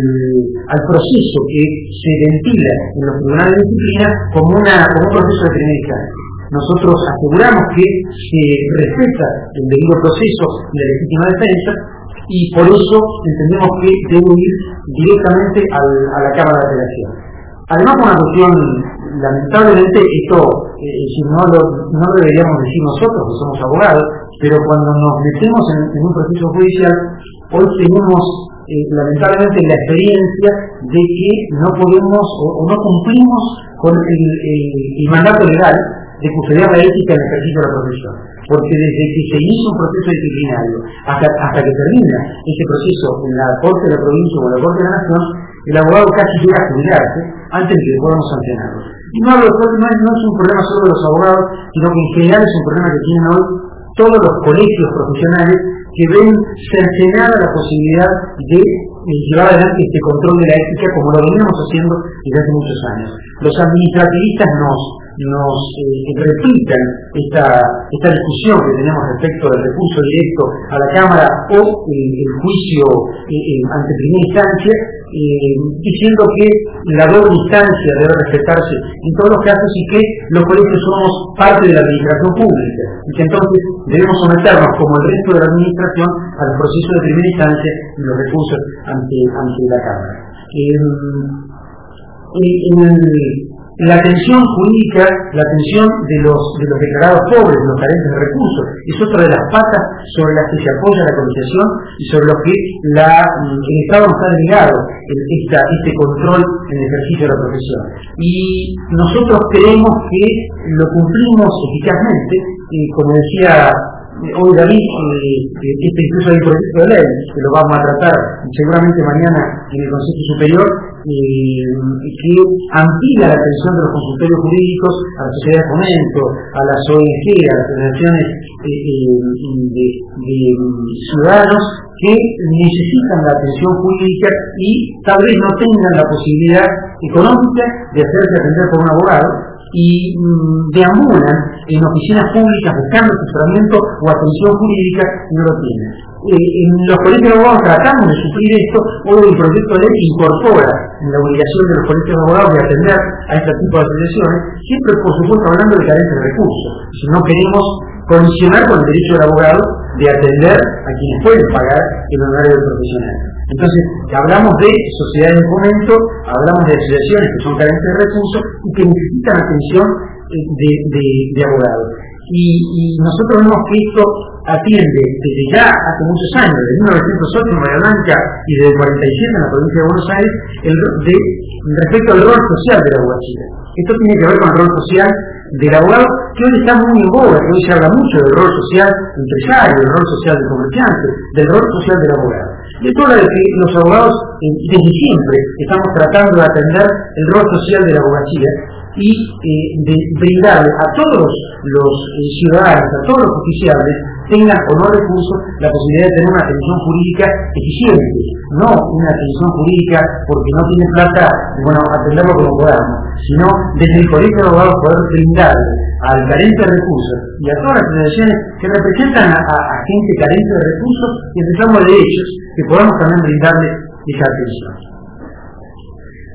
al proceso que se ventila en los tribunales de disciplina como, una, como un proceso de primera instancia. Nosotros aseguramos que se respeta el debido proceso de legítima defensa y por eso entendemos que debe ir directamente al, a la Cámara de Apelación. Además, una cuestión, lamentablemente, esto eh, si no, lo, no lo deberíamos decir nosotros, que somos abogados, pero cuando nos metemos en, en un proceso judicial, hoy tenemos eh, lamentablemente la experiencia de que no podemos o, o no cumplimos con el, el, el mandato legal de custodiar la ética en el ejercicio de la profesión. Porque desde que se inicia un proceso disciplinario hasta, hasta que termina ese proceso en la Corte de la Provincia o en la Corte de la Nación, el abogado casi llega a jubilarse antes de que podamos sancionarlo. Y no, no, es, no es un problema solo de los abogados, sino que en general es un problema que tienen hoy todos los colegios profesionales que ven cercenada la posibilidad de llevar adelante este control de la ética como lo veníamos haciendo desde hace muchos años. Los administrativistas nos, nos eh, replican esta, esta discusión que tenemos respecto del recurso directo a la Cámara o eh, el juicio eh, ante primera instancia, eh, diciendo que la doble instancia debe respetarse en todos los casos y que los colegios somos parte de la administración pública y que entonces debemos someternos como el resto de la administración a los procesos de primera instancia y los recursos ante, ante la Cámara. Eh, en, en, La atención jurídica, la atención de los, de los declarados pobres, de los carentes de recursos, es otra de las patas sobre las que se apoya la cotización y sobre lo que la, el Estado nos ha delegado esta, este control en el ejercicio de la profesión. Y nosotros creemos que lo cumplimos eficazmente, y como decía hoy David, eh, este incluso hay un proyecto de ley que lo vamos a tratar seguramente mañana en el Consejo Superior, eh, que amplía la atención de los consultorios jurídicos a la sociedad de fomento, a las O N G, a las asociaciones eh, eh, de, de ciudadanos que necesitan la atención jurídica y tal vez no tengan la posibilidad económica de hacerse atender por un abogado y mmm, deambulan en oficinas públicas buscando asesoramiento o atención jurídica y no lo tienen. Eh, en los colegios de abogados tratamos de suplir esto. Hoy el proyecto de ley incorpora en la obligación de los colegios de abogados de atender a este tipo de asociaciones, siempre por supuesto hablando de carencia de recursos. Si no queremos condicionar con el derecho del abogado de atender a quienes pueden pagar el honorario del profesional. Entonces, hablamos de sociedades de fomento, hablamos de asociaciones que son carentes de recursos y que necesitan atención de, de, de abogados. Y, y nosotros vemos que esto atiende desde ya hace muchos años, desde mil novecientos ocho en Bahía Blanca y desde el cuarenta y siete en la provincia de Buenos Aires, el, de, respecto al rol social de la abogacía. Esto tiene que ver con el rol social del abogado, que hoy está muy en boga, que hoy se habla mucho del rol social empresario, del rol social del comerciante, del rol social del abogado. De todo lo que los abogados eh, desde siempre estamos tratando de atender el rol social de la abogacía y eh, de brindarle a todos los eh, ciudadanos, a todos los oficiales, tengan o no recursos, la posibilidad de tener una atención jurídica eficiente, no una atención jurídica porque no tiene plata, bueno, atenderlo como podamos, sino desde el colegio de abogados poder brindarle al carente de recursos y a todas las asociaciones que representan a, a, a gente carente de recursos y empezamos de ellos, que podamos también brindarle esa atención.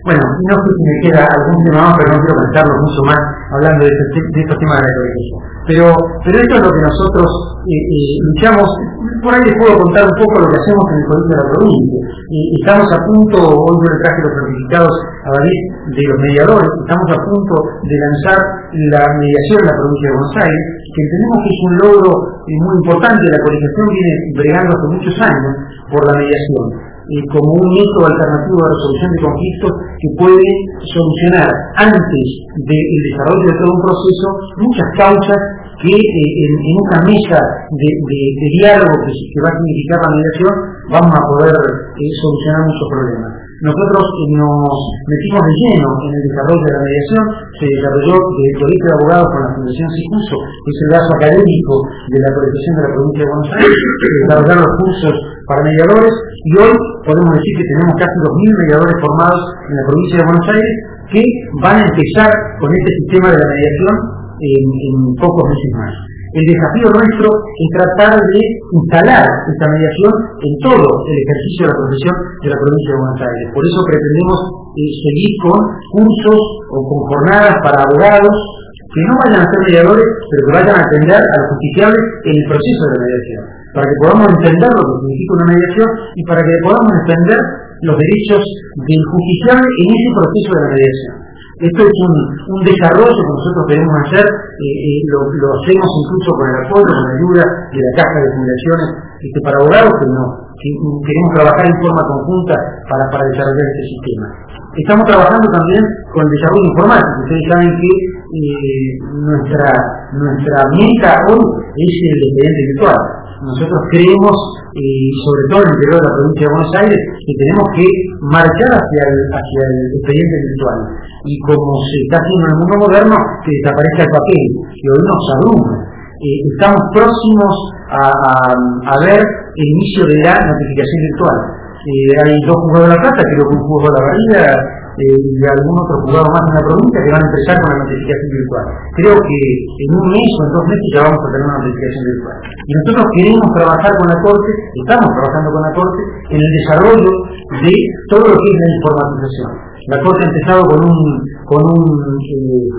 Bueno, no sé si me queda algún tema más, pero no quiero pensarlo mucho más hablando de, este, de estos temas de la colegiación. Pero, pero esto es lo que nosotros eh, eh, luchamos. Por ahí les puedo contar un poco lo que hacemos en el Colegio de la Provincia. Eh, estamos a punto, hoy yo le traje los certificados a David de los mediadores, estamos a punto de lanzar la mediación en la provincia de Buenos Aires, que entendemos que es un logro eh, muy importante. La colegiación viene bregando hace muchos años por la mediación, eh, como un método alternativo de resolución de conflictos que puede solucionar antes del desarrollo de todo un proceso muchas causas que eh, en, en una mesa de, de, de diálogo que, que va a significar la mediación vamos a poder eh, solucionar muchos problemas. Nosotros eh, nos metimos de lleno en el desarrollo de la mediación. Se desarrolló desde el Colegio de Abogados con la Fundación Sicuso, que es el brazo académico de la colegiación de la provincia de Buenos Aires, desarrollar los cursos para mediadores, y hoy podemos decir que tenemos casi dos mil mediadores formados en la provincia de Buenos Aires que van a empezar con este sistema de la mediación en, en pocos meses más. El desafío nuestro es tratar de instalar esta mediación en todo el ejercicio de la profesión de la provincia de Buenos Aires. Por eso pretendemos eh, seguir con cursos o con jornadas para abogados que no vayan a ser mediadores, pero que vayan a atender a los justiciables en el proceso de la mediación, para que podamos entender lo que significa una mediación y para que podamos entender los derechos del justiciable en ese proceso de la mediación. Esto es un, un desarrollo que nosotros queremos hacer, eh, eh, lo, lo hacemos incluso con el apoyo, con la ayuda de la Caja de Fundaciones este, para Abogados, que, no, que queremos trabajar en forma conjunta para, para desarrollar este sistema. Estamos trabajando también con el desarrollo informático. Ustedes saben que eh, nuestra, nuestra meta hoy es el expediente virtual. Nosotros creemos, eh, sobre todo en el interior de la provincia de Buenos Aires, que tenemos que marchar hacia el, hacia el expediente virtual. Y como se está haciendo en el mundo moderno, que desaparezca el papel, que hoy nos abruma. Eh, estamos próximos a, a, a ver el inicio de la notificación virtual. Eh, hay dos juzgados de la Plata, creo que un juzgado de la Bahía eh, y algún otro juzgado más en la provincia que van a empezar con la notificación virtual. Creo que en un mes o en dos meses ya vamos a tener una notificación virtual. Y nosotros queremos trabajar con la Corte, estamos trabajando con la Corte en el desarrollo de todo lo que es la informatización. La Corte ha empezado con un con un eh,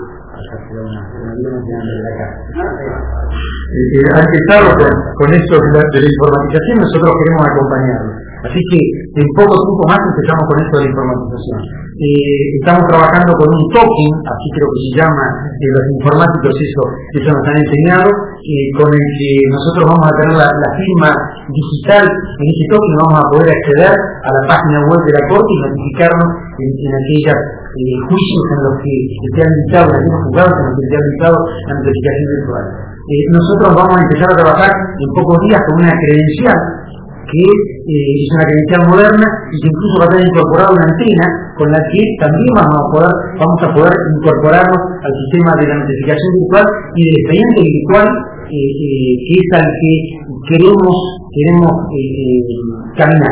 eh, ha empezado con, con esto de la, de la informatización. Nosotros queremos acompañarlo. Así que en poco tiempo más empezamos con esto de la informatización. Eh, estamos trabajando con un token, así creo que se llama, eh, los informáticos eso, eso nos han enseñado, eh, con el que nosotros vamos a tener la, la firma digital. En ese token vamos a poder acceder a la página web de la Corte y notificarnos en, en aquellos eh, juicios en los que esté habilitado, en aquellos juzgados en los que esté habilitado la notificación virtual. Eh, nosotros vamos a empezar a trabajar en pocos días con una credencial que eh, es una credencial moderna y que incluso va a tener incorporada una antena con la que también vamos a poder, vamos a poder incorporarnos al sistema de la notificación virtual y del expediente virtual, eh, eh, que es al que queremos, queremos eh, eh, caminar.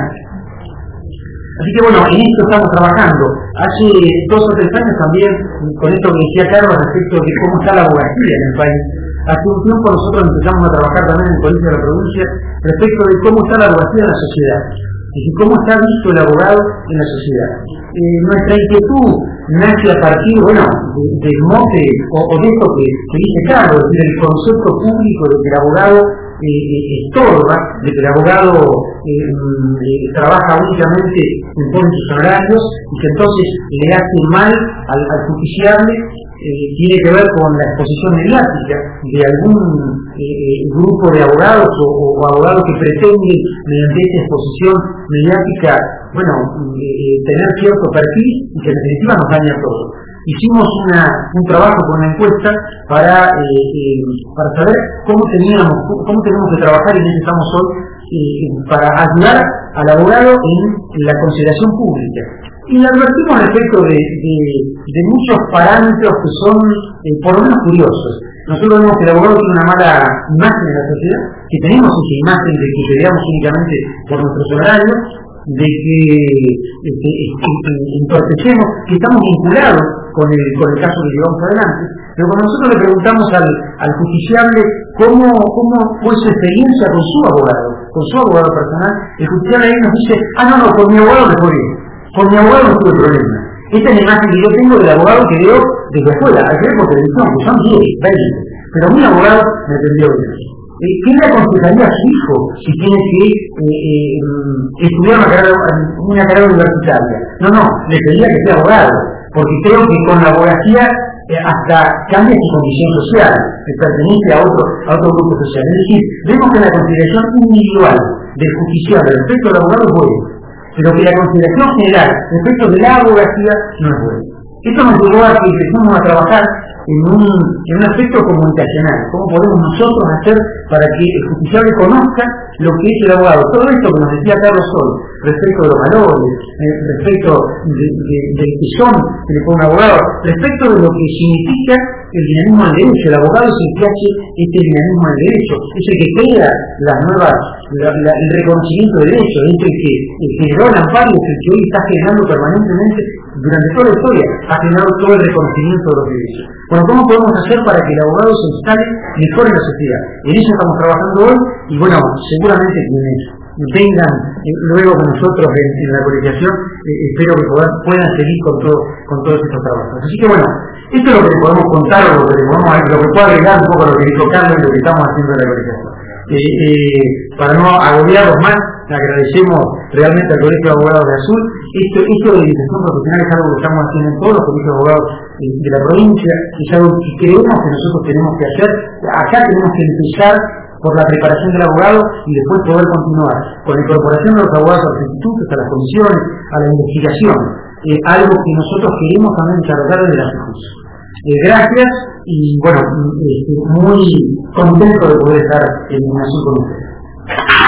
Así que bueno, en esto estamos trabajando. Hace dos o tres años también, con esto que decía Carlos respecto de cómo está la abogacía en el país, hace un tiempo nosotros empezamos a trabajar también en el Colegio de la Provincia respecto de cómo está la abogacía en la sociedad, y cómo está visto el abogado en la sociedad. Eh, nuestra inquietud nace a partir, bueno, del de mote o, o de esto que, que dice Carlos, es decir, el concepto público de que el abogado eh, estorba, de que el abogado eh, eh, trabaja únicamente en pos de sus honorarios y que entonces le hace mal al, al justiciable. Eh, tiene que ver con la exposición mediática de algún eh, grupo de abogados o, o abogados que pretenden mediante esa exposición mediática, bueno, eh, tener cierto perfil y que en definitiva nos daña a todos. Hicimos una, un trabajo con una encuesta para, eh, eh, para saber cómo teníamos, cómo tenemos que trabajar y en eso estamos hoy, eh, para ayudar al abogado en, en la consideración pública. Y le advertimos respecto de, de, de muchos parámetros que son eh, por lo menos curiosos. Nosotros vemos que el abogado tiene una mala imagen en la sociedad, que tenemos esa imagen de que peleamos únicamente por nuestros horarios, de que este, este, entorpecemos, que estamos vinculados con el, con el caso que llevamos adelante. Pero cuando nosotros le preguntamos al, al justiciable cómo, cómo fue su experiencia con su abogado, con su abogado personal, el justiciable ahí nos dice, ah no, no, con mi abogado me fue bien. Con mi abogado no tuve problema. Esta es la imagen que yo tengo del abogado que veo desde afuera, al ver por televisión, que son diez, veinte, pero mi abogado me atendió bien. Eh, ¿Qué le aconsejaría a su hijo si tiene que eh, eh, estudiar una carrera, una carrera universitaria? No, no, le pediría que sea abogado, porque creo que con la abogacía eh, hasta cambia su condición social, que pertenece a otro, a otro grupo social. Es decir, vemos que la consideración individual del justiciable respecto al abogado es buena, pero que la consideración general respecto de la abogacía no es buena. Esto nos llevó a que empezamos a trabajar en un, en un aspecto comunicacional. ¿Cómo podemos nosotros hacer para que el justiciable conozca lo que es el abogado? Todo esto que nos decía Carlos hoy, respecto de los valores, eh, respecto de, de, de que son, que le pone un abogado, respecto de lo que significa el dinamismo del derecho. El abogado es el que hace este dinamismo del derecho, es el que crea las nuevas, la, la, el reconocimiento del derecho, es el que el generó el amparo, es el que hoy está generando permanentemente durante toda la historia, ha generado todo el reconocimiento de los derechos. Bueno, ¿cómo podemos hacer para que el abogado se instale mejor en la sociedad? En eso estamos trabajando hoy y bueno, seguramente quienes vengan eh, luego con nosotros en, en la colegiación, eh, espero que puedan, puedan seguir con, todo, con todos estos trabajos. Así que bueno, esto es lo que le podemos contar, o lo que, podemos, lo que puedo agregar un poco a lo que dijo Carlos y lo que estamos haciendo en la colegiación. Eh, eh, para no agobiarlos más, agradecemos realmente al Colegio de Abogados de Azul. Esto, esto de iniciación profesional es algo que estamos haciendo en todos los colegios de abogados eh, de la provincia, es algo que creemos que nosotros tenemos que hacer. Acá tenemos que empezar por la preparación del abogado y después poder continuar con la incorporación de los abogados a los institutos, a las comisiones, a la investigación, eh, algo que nosotros queremos también desarrollar desde la justicia. Eh, gracias y bueno, eh, muy contento de poder estar en Azul con ustedes.